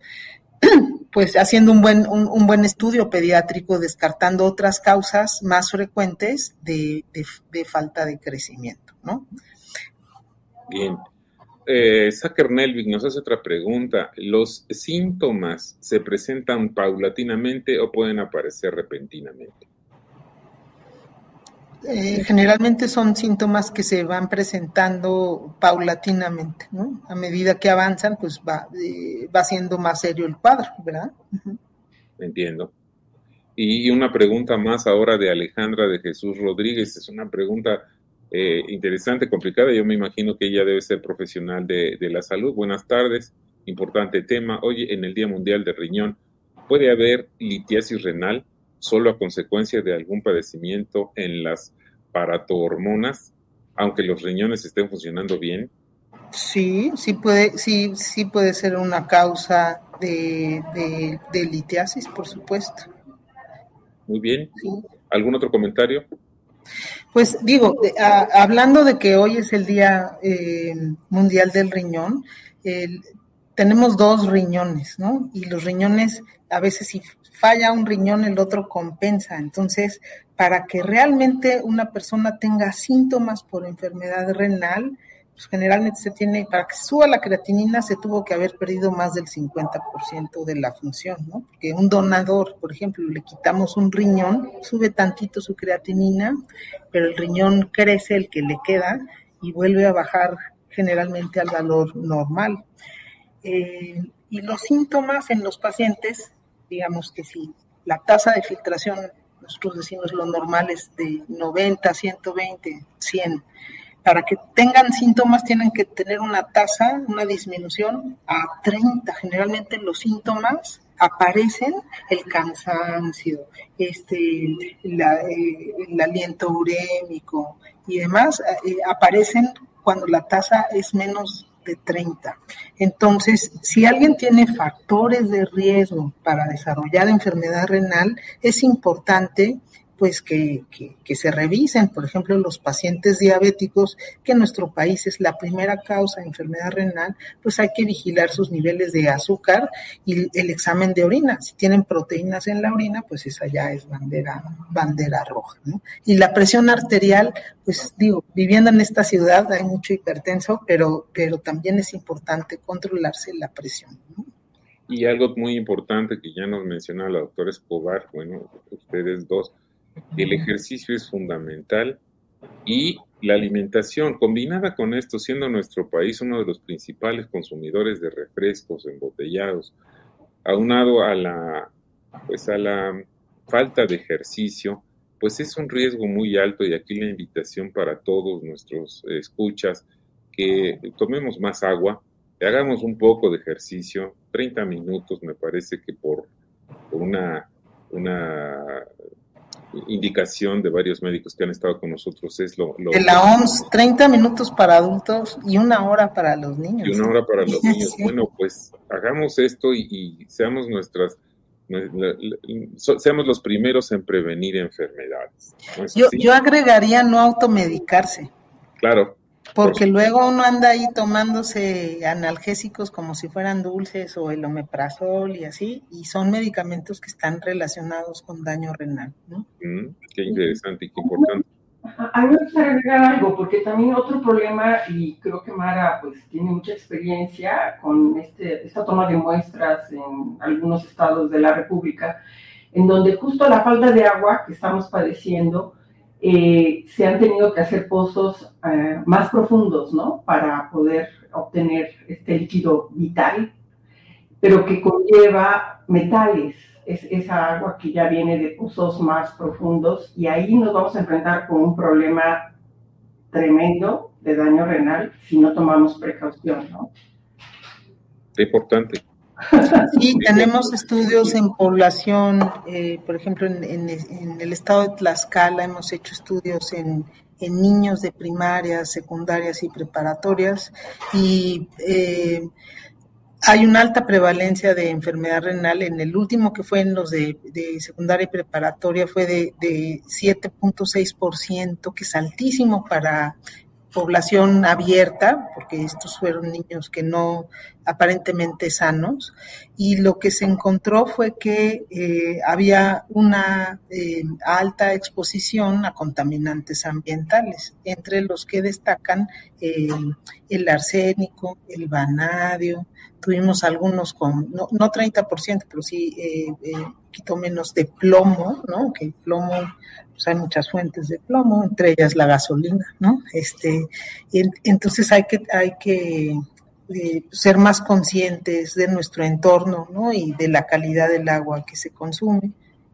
pues haciendo un buen, un, un buen estudio pediátrico, descartando otras causas más frecuentes de, de, de falta de crecimiento, ¿no? Bien. eh, Saker Nelvik nos hace otra pregunta. ¿Los síntomas se presentan paulatinamente o pueden aparecer repentinamente? Eh, generalmente son síntomas que se van presentando paulatinamente, ¿no? A medida que avanzan, pues va, eh, va siendo más serio el cuadro, ¿verdad? Uh-huh. Entiendo. Y una pregunta más ahora de Alejandra de Jesús Rodríguez. Es una pregunta eh, interesante, complicada. Yo me imagino que ella debe ser profesional de, de la salud. Buenas tardes. Importante tema. Oye, en el Día Mundial del Riñón, ¿puede haber litiasis renal solo a consecuencia de algún padecimiento en las paratohormonas, aunque los riñones estén funcionando bien? Sí, sí puede, sí, sí puede ser una causa de, de, de litiasis, por supuesto. Muy bien. ¿Algún otro comentario? Pues digo, de, a, hablando de que hoy es el Día eh, Mundial del Riñón, el, tenemos dos riñones, ¿no? Y los riñones, a veces si falla un riñón, el otro compensa. Entonces, para que realmente una persona tenga síntomas por enfermedad renal, pues generalmente se tiene, para que suba la creatinina se tuvo que haber perdido más del cincuenta por ciento de la función, ¿no? Porque un donador, por ejemplo, le quitamos un riñón, sube tantito su creatinina, pero el riñón crece, el que le queda, y vuelve a bajar generalmente al valor normal. Eh, y los síntomas en los pacientes, digamos que si la tasa de filtración, nosotros decimos lo normal es de noventa, ciento veinte, cien. Para que tengan síntomas tienen que tener una tasa, una disminución a treinta. Generalmente los síntomas aparecen, el cansancio, este, la, eh, el aliento urémico y demás, eh, aparecen cuando la tasa es menos de treinta. Entonces, si alguien tiene factores de riesgo para desarrollar enfermedad renal, es importante pues que, que, que se revisen, por ejemplo, los pacientes diabéticos, que en nuestro país es la primera causa de enfermedad renal, pues hay que vigilar sus niveles de azúcar y el examen de orina. Si tienen proteínas en la orina, pues esa ya es bandera, bandera roja, ¿no? Y la presión arterial, pues digo, viviendo en esta ciudad hay mucho hipertenso, pero, pero también es importante controlarse la presión, ¿no? Y algo muy importante que ya nos mencionó la doctora Escobar, bueno, ustedes dos, el ejercicio es fundamental y la alimentación, combinada con esto, siendo nuestro país uno de los principales consumidores de refrescos embotellados, aunado a la, pues a la falta de ejercicio, pues es un riesgo muy alto, y aquí la invitación para todos nuestros escuchas, que tomemos más agua, hagamos un poco de ejercicio, treinta minutos me parece que por, por una, una indicación de varios médicos que han estado con nosotros es lo... lo de la O M S, treinta minutos para adultos y una hora para los niños. Y una hora para los niños. Sí. Bueno, pues hagamos esto y, y seamos nuestras... seamos los primeros en prevenir enfermedades. ¿No es yo, así? yo agregaría no automedicarse. Claro. Porque luego uno anda ahí tomándose analgésicos como si fueran dulces o el omeprazol y así, y son medicamentos que están relacionados con daño renal, ¿no? Mm, qué interesante y qué importante. A mí me gustaría agregar algo, porque también otro problema, y creo que Mara pues tiene mucha experiencia con este, esta toma de muestras en algunos estados de la República, en donde justo la falta de agua que estamos padeciendo, Eh, se han tenido que hacer pozos eh, más profundos, ¿no? Para poder obtener este líquido vital, pero que conlleva metales. Es esa agua que ya viene de pozos más profundos, y ahí nos vamos a enfrentar con un problema tremendo de daño renal si no tomamos precaución, ¿no? Qué importante. Sí, tenemos estudios en población, eh, por ejemplo, en, en, en el estado de Tlaxcala hemos hecho estudios en, en niños de primarias, secundarias y preparatorias, y eh, hay una alta prevalencia de enfermedad renal. En el último, que fue en los de, de secundaria y preparatoria, fue de, de siete punto seis por ciento, que es altísimo para población abierta, porque estos fueron niños que no, aparentemente sanos, y lo que se encontró fue que eh, había una eh, alta exposición a contaminantes ambientales, entre los que destacan eh, el arsénico, el vanadio. Tuvimos algunos con, no, no treinta por ciento, pero sí eh, eh, un poquito menos de plomo, ¿no? Que el plomo, pues hay muchas fuentes de plomo, entre ellas la gasolina, ¿no? Este, y, entonces hay que, hay que eh, ser más conscientes de nuestro entorno, ¿no? Y de la calidad del agua que se consume.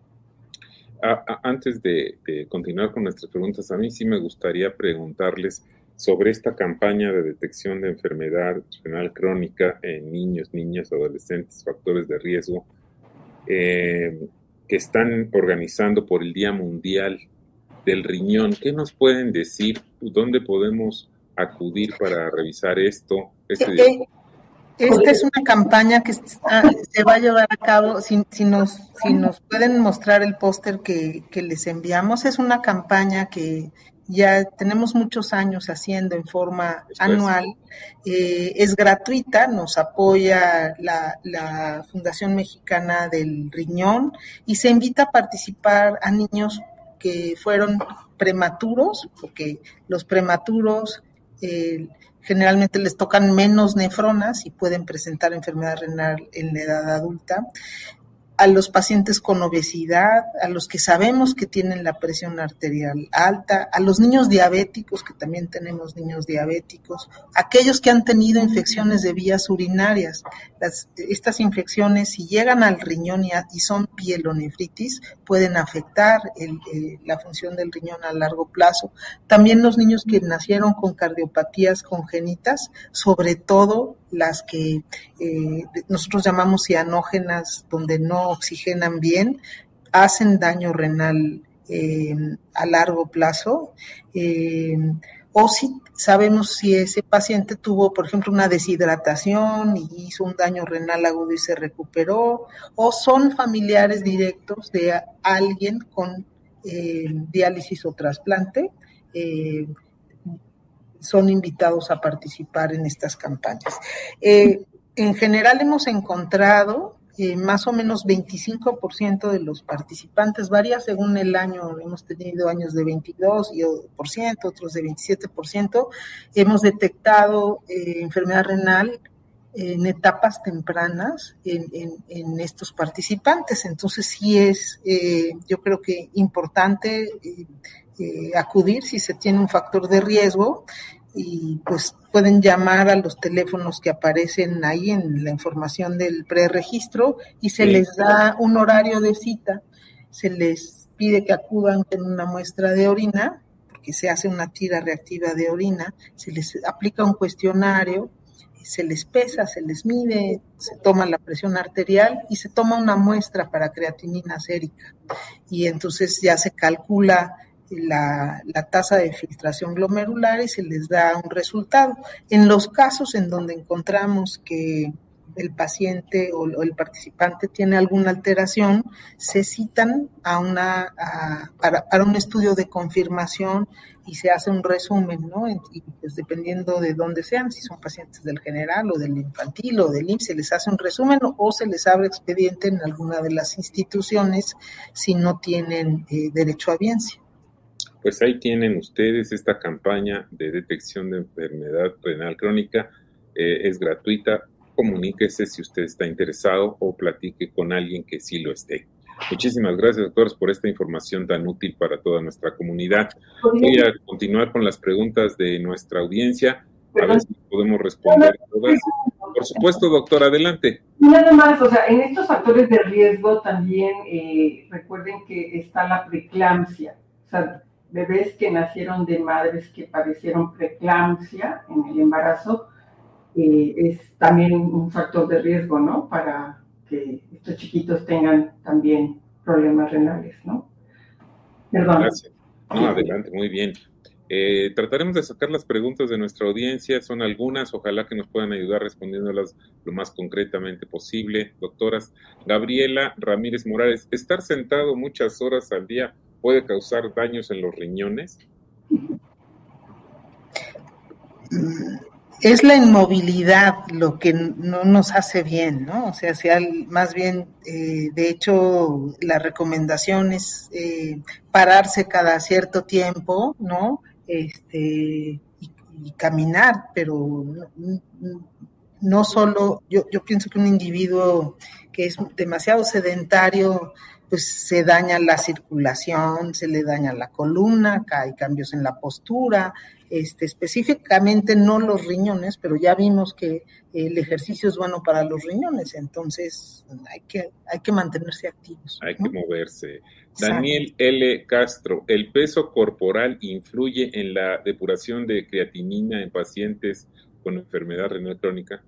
A, a, antes de, de continuar con nuestras preguntas, a mí sí me gustaría preguntarles sobre esta campaña de detección de enfermedad renal crónica en niños, niñas, adolescentes, factores de riesgo, eh, que están organizando por el Día Mundial del Riñón. ¿Qué nos pueden decir? ¿Dónde podemos acudir para revisar esto? Este día? Esta es una campaña que se va a llevar a cabo, si, si, nos, si nos pueden mostrar el póster que, que les enviamos, es una campaña que ya tenemos muchos años haciendo en forma Después. anual, eh, es gratuita, nos apoya la, la Fundación Mexicana del Riñón y se invita a participar a niños que fueron prematuros, porque los prematuros eh, generalmente les tocan menos nefronas y pueden presentar enfermedad renal en la edad adulta, a los pacientes con obesidad, a los que sabemos que tienen la presión arterial alta, a los niños diabéticos, que también tenemos niños diabéticos, aquellos que han tenido infecciones de vías urinarias. Las, estas infecciones, si llegan al riñón y, a, y son pielonefritis, pueden afectar el, eh, la función del riñón a largo plazo. También los niños que nacieron con cardiopatías congénitas, sobre todo las que eh, nosotros llamamos cianógenas, donde no oxigenan bien, hacen daño renal eh, a largo plazo, eh, o si sabemos si ese paciente tuvo, por ejemplo, una deshidratación y hizo un daño renal agudo y se recuperó, o son familiares directos de alguien con eh, diálisis o trasplante, eh, son invitados a participar en estas campañas. Eh, en general hemos encontrado eh, más o menos veinticinco por ciento de los participantes, varía según el año, hemos tenido años de veintidós por ciento, otros de veintisiete por ciento, hemos detectado eh, enfermedad renal en etapas tempranas en, en, en estos participantes. Entonces sí es, eh, yo creo que importante eh, eh, acudir si se tiene un factor de riesgo, y pues pueden llamar a los teléfonos que aparecen ahí en la información del preregistro y se sí. les da un horario de cita, se les pide que acudan con una muestra de orina, porque se hace una tira reactiva de orina, se les aplica un cuestionario, se les pesa, se les mide, se toma la presión arterial y se toma una muestra para creatinina sérica. Y entonces ya se calcula la, la tasa de filtración glomerular y se les da un resultado. En los casos en donde encontramos que el paciente o, o el participante tiene alguna alteración, se citan a una a, para, para un estudio de confirmación y se hace un resumen, ¿no? Y pues dependiendo de dónde sean, si son pacientes del general o del infantil o del I M S S, se les hace un resumen o, o se les abre expediente en alguna de las instituciones si no tienen eh, derecho a biencia. Pues ahí tienen ustedes esta campaña de detección de enfermedad renal crónica, eh, es gratuita. Comuníquese si usted está interesado o platique con alguien que sí lo esté. Muchísimas gracias, doctores, por esta información tan útil para toda nuestra comunidad. Voy a continuar con las preguntas de nuestra audiencia, a ver si podemos responder todas. Por supuesto, doctor, adelante. Nada más, o sea, en estos factores de riesgo también eh, recuerden que está la preeclampsia, o sea, bebés que nacieron de madres que padecieron preeclampsia en el embarazo, Eh, es también un factor de riesgo, ¿no? Para que estos chiquitos tengan también problemas renales, ¿no? Perdón. Gracias. No, adelante, muy bien. Eh, trataremos de sacar las preguntas de nuestra audiencia, son algunas, ojalá que nos puedan ayudar respondiéndolas lo más concretamente posible. Doctoras, Gabriela Ramírez Morales, ¿estar sentado muchas horas al día puede causar daños en los riñones? Es la inmovilidad lo que no nos hace bien, ¿no? O sea, sea más bien, eh, de hecho, la recomendación es eh, pararse cada cierto tiempo, ¿no? Este, y, y caminar, pero no, no solo, yo, yo pienso que un individuo que es demasiado sedentario, pues se daña la circulación, se le daña la columna, hay cambios en la postura, este, específicamente no los riñones, pero ya vimos que el ejercicio es bueno para los riñones, entonces hay que, hay que mantenerse activos, Hay ¿no? que moverse. Daniel L. Castro, ¿el peso corporal influye en la depuración de creatinina en pacientes con enfermedad renal crónica?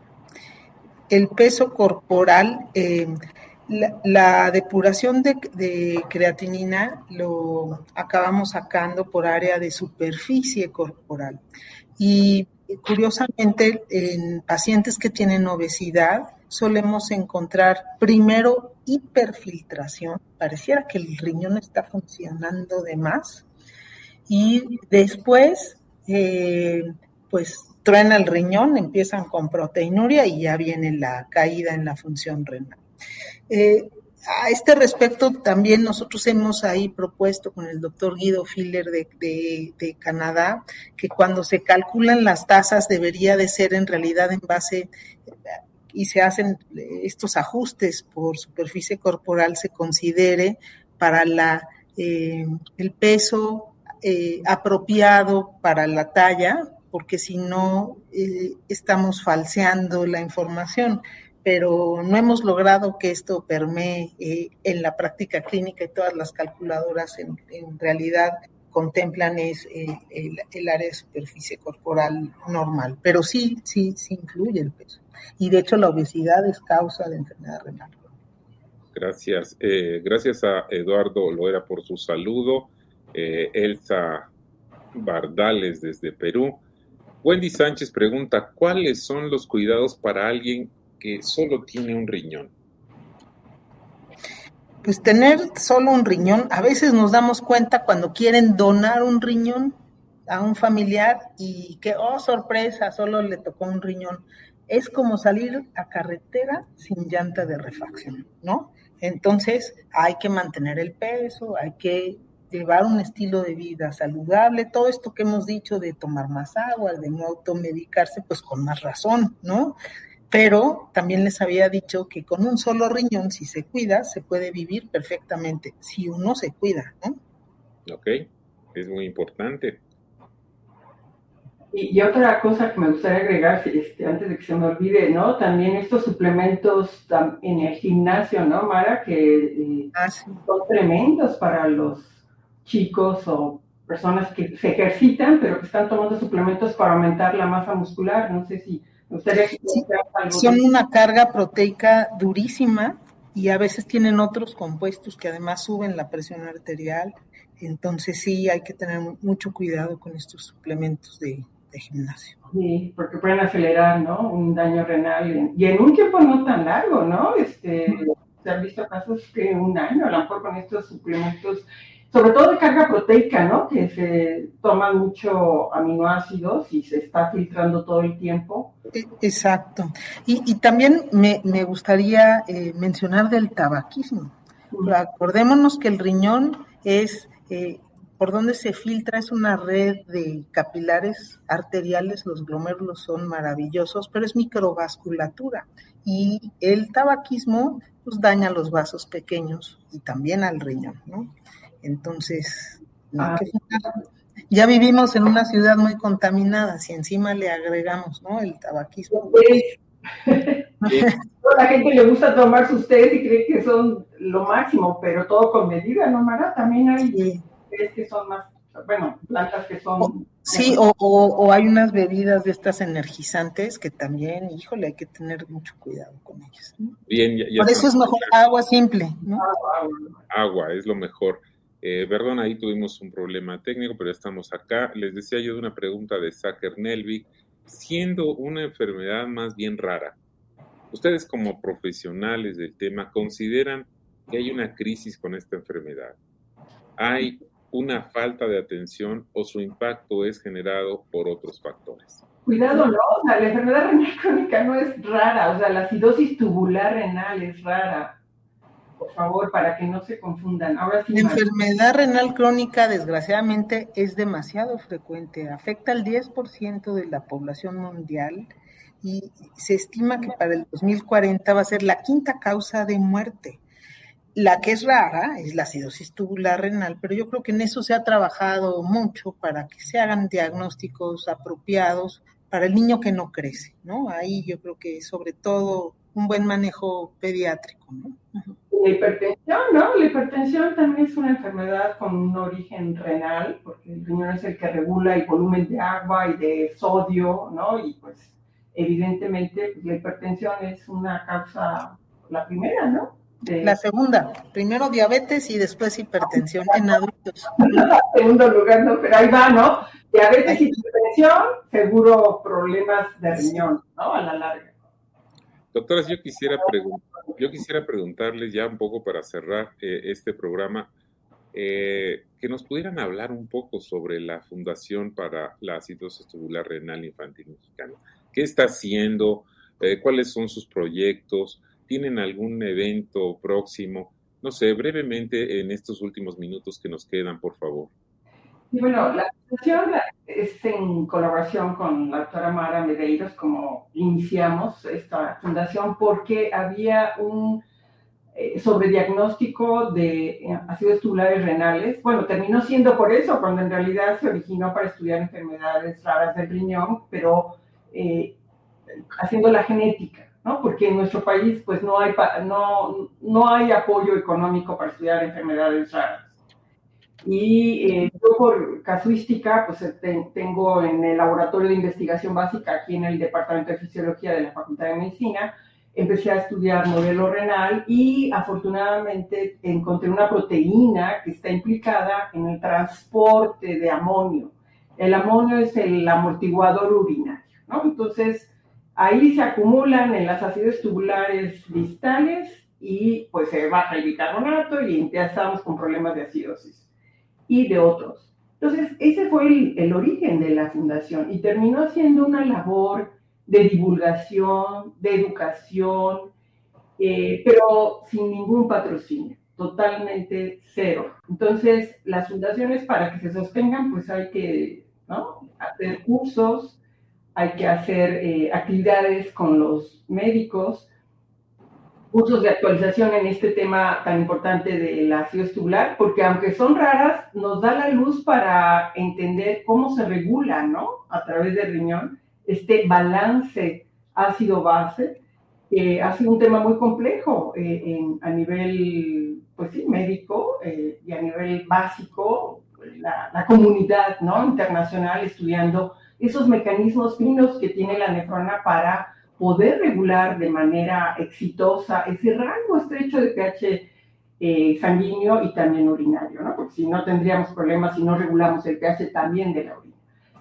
El peso corporal, eh, la, la depuración de, de creatinina lo acabamos sacando por área de superficie corporal. Y curiosamente, en pacientes que tienen obesidad, solemos encontrar primero hiperfiltración, pareciera que el riñón está funcionando de más, y después, eh, pues, truena el riñón, empiezan con proteinuria y ya viene la caída en la función renal. Eh, a este respecto, también nosotros hemos ahí propuesto con el doctor Guido Filler de, de, de Canadá, que cuando se calculan las tasas debería de ser en realidad en base, y se hacen estos ajustes por superficie corporal, se considere para la, eh, el peso eh, apropiado para la talla, porque si no eh, estamos falseando la información, pero no hemos logrado que esto permee eh, en la práctica clínica, y todas las calculadoras en, en realidad contemplan es el, el, el área de superficie corporal normal, pero sí, sí, sí influye el peso. Y de hecho la obesidad es causa de enfermedad renal. Gracias. Eh, gracias a Eduardo Loera por su saludo. Eh, Elsa Bardales desde Perú. Wendy Sánchez pregunta, ¿cuáles son los cuidados para alguien que solo tiene un riñón? Pues tener solo un riñón, a veces nos damos cuenta cuando quieren donar un riñón a un familiar y que, oh, sorpresa, solo le tocó un riñón. Es como salir a carretera sin llanta de refacción, ¿no? Entonces hay que mantener el peso, hay que llevar un estilo de vida saludable, todo esto que hemos dicho de tomar más agua, de no automedicarse, pues con más razón, ¿no? Pero también les había dicho que con un solo riñón, si se cuida, se puede vivir perfectamente, si uno se cuida, ¿no? Ok, es muy importante. Y, y otra cosa que me gustaría agregar, este, antes de que se me olvide, ¿no? También estos suplementos en el gimnasio, ¿no, Mara? Que eh, ah, sí. Son tremendos para los chicos o personas que se ejercitan, pero que están tomando suplementos para aumentar la masa muscular. No sé si me gustaría que sí, algo son de... una carga proteica durísima y a veces tienen otros compuestos que además suben la presión arterial. Entonces sí hay que tener mucho cuidado con estos suplementos de, de gimnasio. Sí, porque pueden acelerar, ¿no? Un daño renal y en un tiempo no tan largo, ¿no? Este, se han visto casos que un año, a lo mejor con estos suplementos, sobre todo de carga proteica, ¿no? Que se toman mucho aminoácidos y se está filtrando todo el tiempo. Exacto. Y, y también me, me gustaría eh, mencionar del tabaquismo. Uh-huh. Acordémonos que el riñón es, eh, por donde se filtra, es una red de capilares arteriales, los glomérulos son maravillosos, pero es microvasculatura. Y el tabaquismo pues daña los vasos pequeños y también al riñón, ¿no? Entonces, no ah. hay que fijar. Ya vivimos en una ciudad muy contaminada, si encima le agregamos, ¿no? El tabaquismo. Sí. A la gente le gusta tomar sus tés y cree que son lo máximo, pero todo con medida, ¿no, Mara? También hay sí. tés que son más, bueno, plantas que son... O, sí, o, o, o hay unas bebidas de estas energizantes que también, híjole, hay que tener mucho cuidado con ellas, ¿no? Bien, ya, ya Por eso es mejor agua simple, ¿no? Agua, agua es lo mejor. Eh, perdón, ahí tuvimos un problema técnico, pero estamos acá. Les decía yo de una pregunta de Saker Nelvik, siendo una enfermedad más bien rara, ¿ustedes como profesionales del tema consideran que hay una crisis con esta enfermedad? ¿Hay una falta de atención o su impacto es generado por otros factores? Cuidado, ¿no? O sea, la enfermedad renal crónica no es rara, o sea, la acidosis tubular renal es rara. Por favor, para que no se confundan. Ahora sí. La enfermedad renal crónica, desgraciadamente, es demasiado frecuente. Afecta al diez por ciento de la población mundial y se estima que para el dos mil cuarenta va a ser la quinta causa de muerte. La que es rara es la acidosis tubular renal, pero yo creo que en eso se ha trabajado mucho para que se hagan diagnósticos apropiados para el niño que no crece, ¿no? Ahí yo creo que sobre todo un buen manejo pediátrico, ¿no? Uh-huh. La hipertensión, ¿no? La hipertensión también es una enfermedad con un origen renal, porque el riñón es el que regula el volumen de agua y de sodio, ¿no? Y pues evidentemente pues, la hipertensión es una causa, la primera, ¿no? De... La segunda, primero diabetes y después hipertensión en adultos. Segundo lugar, ¿no? Pero ahí va, ¿no? Diabetes y hipertensión, seguro problemas de riñón, ¿no? A la larga. Doctoras, yo quisiera, pregun- yo quisiera preguntarles ya un poco para cerrar eh, este programa, eh, que nos pudieran hablar un poco sobre la Fundación para la Acidosis Tubular Renal Infantil Mexicana. ¿Qué está haciendo? Eh, ¿Cuáles son sus proyectos? ¿Tienen algún evento próximo? No sé, brevemente en estos últimos minutos que nos quedan, por favor. Y bueno, la fundación es en colaboración con la doctora Mara Medeiros, como iniciamos esta fundación, porque había un eh, sobrediagnóstico de eh, ácidos tubulares renales. Bueno, terminó siendo por eso, cuando en realidad se originó para estudiar enfermedades raras del riñón, pero eh, haciendo la genética, ¿no? Porque en nuestro país pues no hay, no, no hay apoyo económico para estudiar enfermedades raras. Y eh, yo por casuística, pues te, tengo en el laboratorio de investigación básica aquí en el Departamento de Fisiología de la Facultad de Medicina, empecé a estudiar modelo renal y afortunadamente encontré una proteína que está implicada en el transporte de amonio. El amonio es el amortiguador urinario, ¿no? Entonces, ahí se acumulan en las acidosis tubulares distales y pues se baja el bicarbonato y empezamos con problemas de acidosis y de otros. Entonces, ese fue el, el origen de la fundación y terminó siendo una labor de divulgación, de educación, eh, pero sin ningún patrocinio, totalmente cero. Entonces, las fundaciones para que se sostengan, pues hay que, ¿no?, hacer cursos, hay que hacer eh, actividades con los médicos, cursos de actualización en este tema tan importante de la acidosis tubular, porque aunque son raras, nos da la luz para entender cómo se regula, ¿no?, a través del riñón, este balance ácido-base, que eh, ha sido un tema muy complejo eh, en, a nivel, pues sí, médico eh, y a nivel básico, la, la comunidad, ¿no?, internacional estudiando esos mecanismos finos que tiene la nefrona para poder regular de manera exitosa ese rango estrecho de pH eh, sanguíneo y también urinario, ¿no? Porque si no tendríamos problemas si no regulamos el pH también de la orina.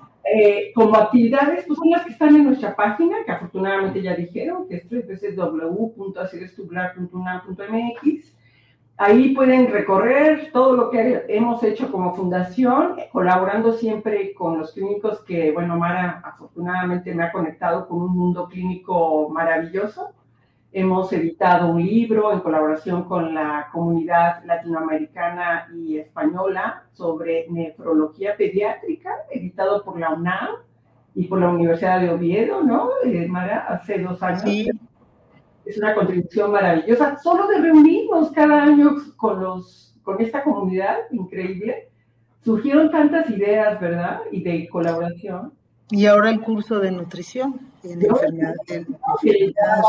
Eh, como actividades, pues son las que están en nuestra página, que afortunadamente ya dijeron, que es doble u doble u doble u punto acidosis tubular punto unam punto m x. Ahí pueden recorrer todo lo que hemos hecho como fundación, colaborando siempre con los clínicos que, bueno, Mara afortunadamente me ha conectado con un mundo clínico maravilloso. Hemos editado un libro en colaboración con la comunidad latinoamericana y española sobre nefrología pediátrica, editado por la UNAM y por la Universidad de Oviedo, ¿no, eh, Mara? Hace dos años. Sí. Es una contribución maravillosa, solo de reunirnos cada año con, los, con esta comunidad increíble. Surgieron tantas ideas, ¿verdad? Y de colaboración. Y ahora el curso de nutrición en enfermedades, enfermedades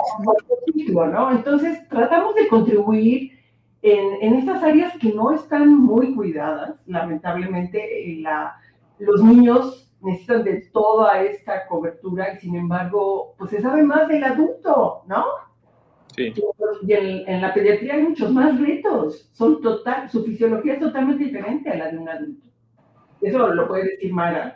renales, ¿no? Entonces, tratamos de contribuir en, en estas áreas que no están muy cuidadas. Lamentablemente, la, los niños necesitan de toda esta cobertura y, sin embargo, pues se sabe más del adulto, ¿no? Sí. Y en, en la pediatría hay muchos más retos. Son total, su fisiología es totalmente diferente a la de un adulto. Eso lo puede decir Mara.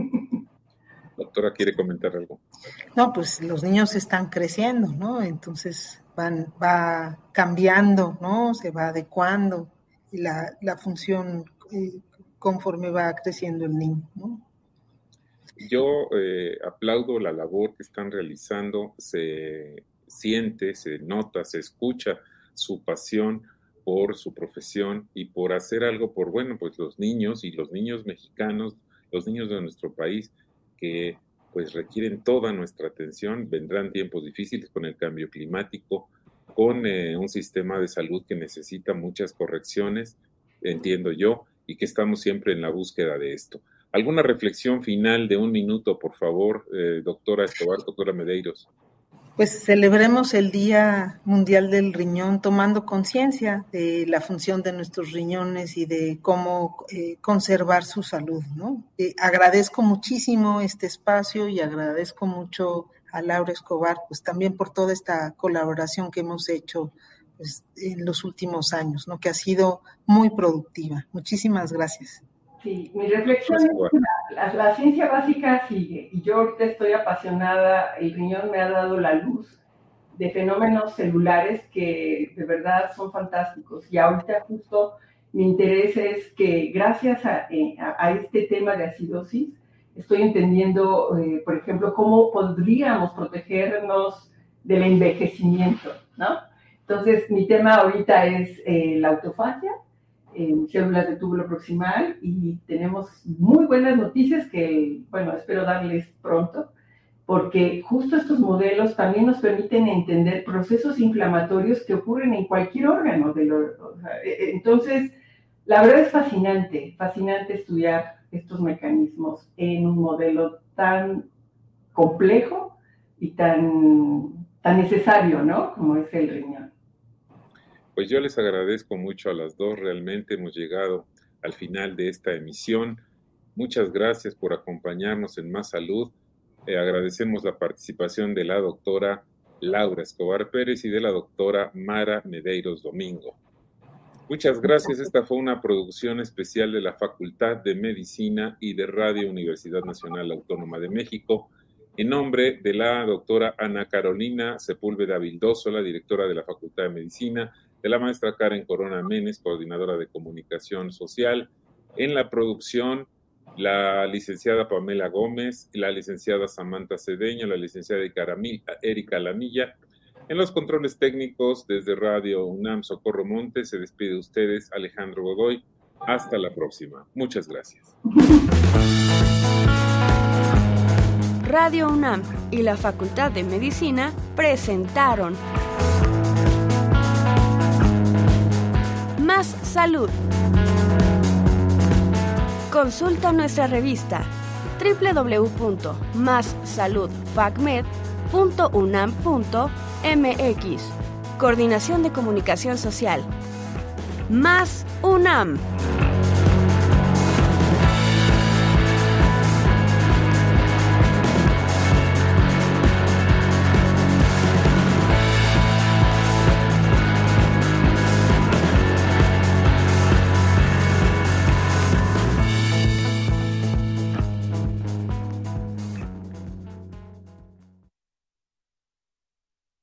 Doctora, ¿quiere comentar algo? No, pues los niños están creciendo, ¿no? Entonces van, va cambiando, ¿no? Se va adecuando la, la función eh, conforme va creciendo el niño, ¿no? yo eh, aplaudo la labor que están realizando, se siente, se nota, se escucha su pasión por su profesión y por hacer algo por, bueno, pues los niños y los niños mexicanos, los niños de nuestro país que pues requieren toda nuestra atención. Vendrán tiempos difíciles con el cambio climático, con eh, un sistema de salud que necesita muchas correcciones, entiendo yo, y que estamos siempre en la búsqueda de esto. ¿Alguna reflexión final de un minuto, por favor, eh, doctora Escobar, doctora Medeiros? Pues celebremos el Día Mundial del Riñón tomando conciencia de la función de nuestros riñones y de cómo eh, conservar su salud, ¿no? Eh, agradezco muchísimo este espacio y agradezco mucho a Laura Escobar, pues también por toda esta colaboración que hemos hecho pues, en los últimos años, ¿no? Que ha sido muy productiva. Muchísimas gracias. Sí, mi reflexión es que la, la, la ciencia básica sigue y yo ahorita estoy apasionada, el riñón me ha dado la luz de fenómenos celulares que de verdad son fantásticos y ahorita justo mi interés es que gracias a, a, a este tema de acidosis estoy entendiendo, eh, por ejemplo, cómo podríamos protegernos del envejecimiento, ¿no? Entonces mi tema ahorita es eh, la autofagia, en células de túbulo proximal y tenemos muy buenas noticias que, bueno, espero darles pronto, porque justo estos modelos también nos permiten entender procesos inflamatorios que ocurren en cualquier órgano. De lo, o sea, entonces, la verdad es fascinante, fascinante estudiar estos mecanismos en un modelo tan complejo y tan, tan necesario, ¿no? Como es el riñón. Pues yo les agradezco mucho a las dos, realmente hemos llegado al final de esta emisión. Muchas gracias por acompañarnos en Más Salud. Eh, agradecemos la participación de la doctora Laura Escobar Pérez y de la doctora Mara Medeiros Domingo. Muchas gracias, esta fue una producción especial de la Facultad de Medicina y de Radio Universidad Nacional Autónoma de México, en nombre de la doctora Ana Carolina Sepúlveda Vildoso, la directora de la Facultad de Medicina, de la maestra Karen Corona Menes, coordinadora de comunicación social, en la producción la licenciada Pamela Gómez, la licenciada Samantha Cedeño, la licenciada Erika Lamilla, en los controles técnicos desde Radio UNAM Socorro Montes, se despide de ustedes Alejandro Godoy, hasta la próxima, muchas gracias. Radio UNAM y la Facultad de Medicina presentaron Más Salud. Consulta nuestra revista doble u doble u doble u punto más salud facmed punto unam punto m x. Coordinación de Comunicación Social. Más UNAM.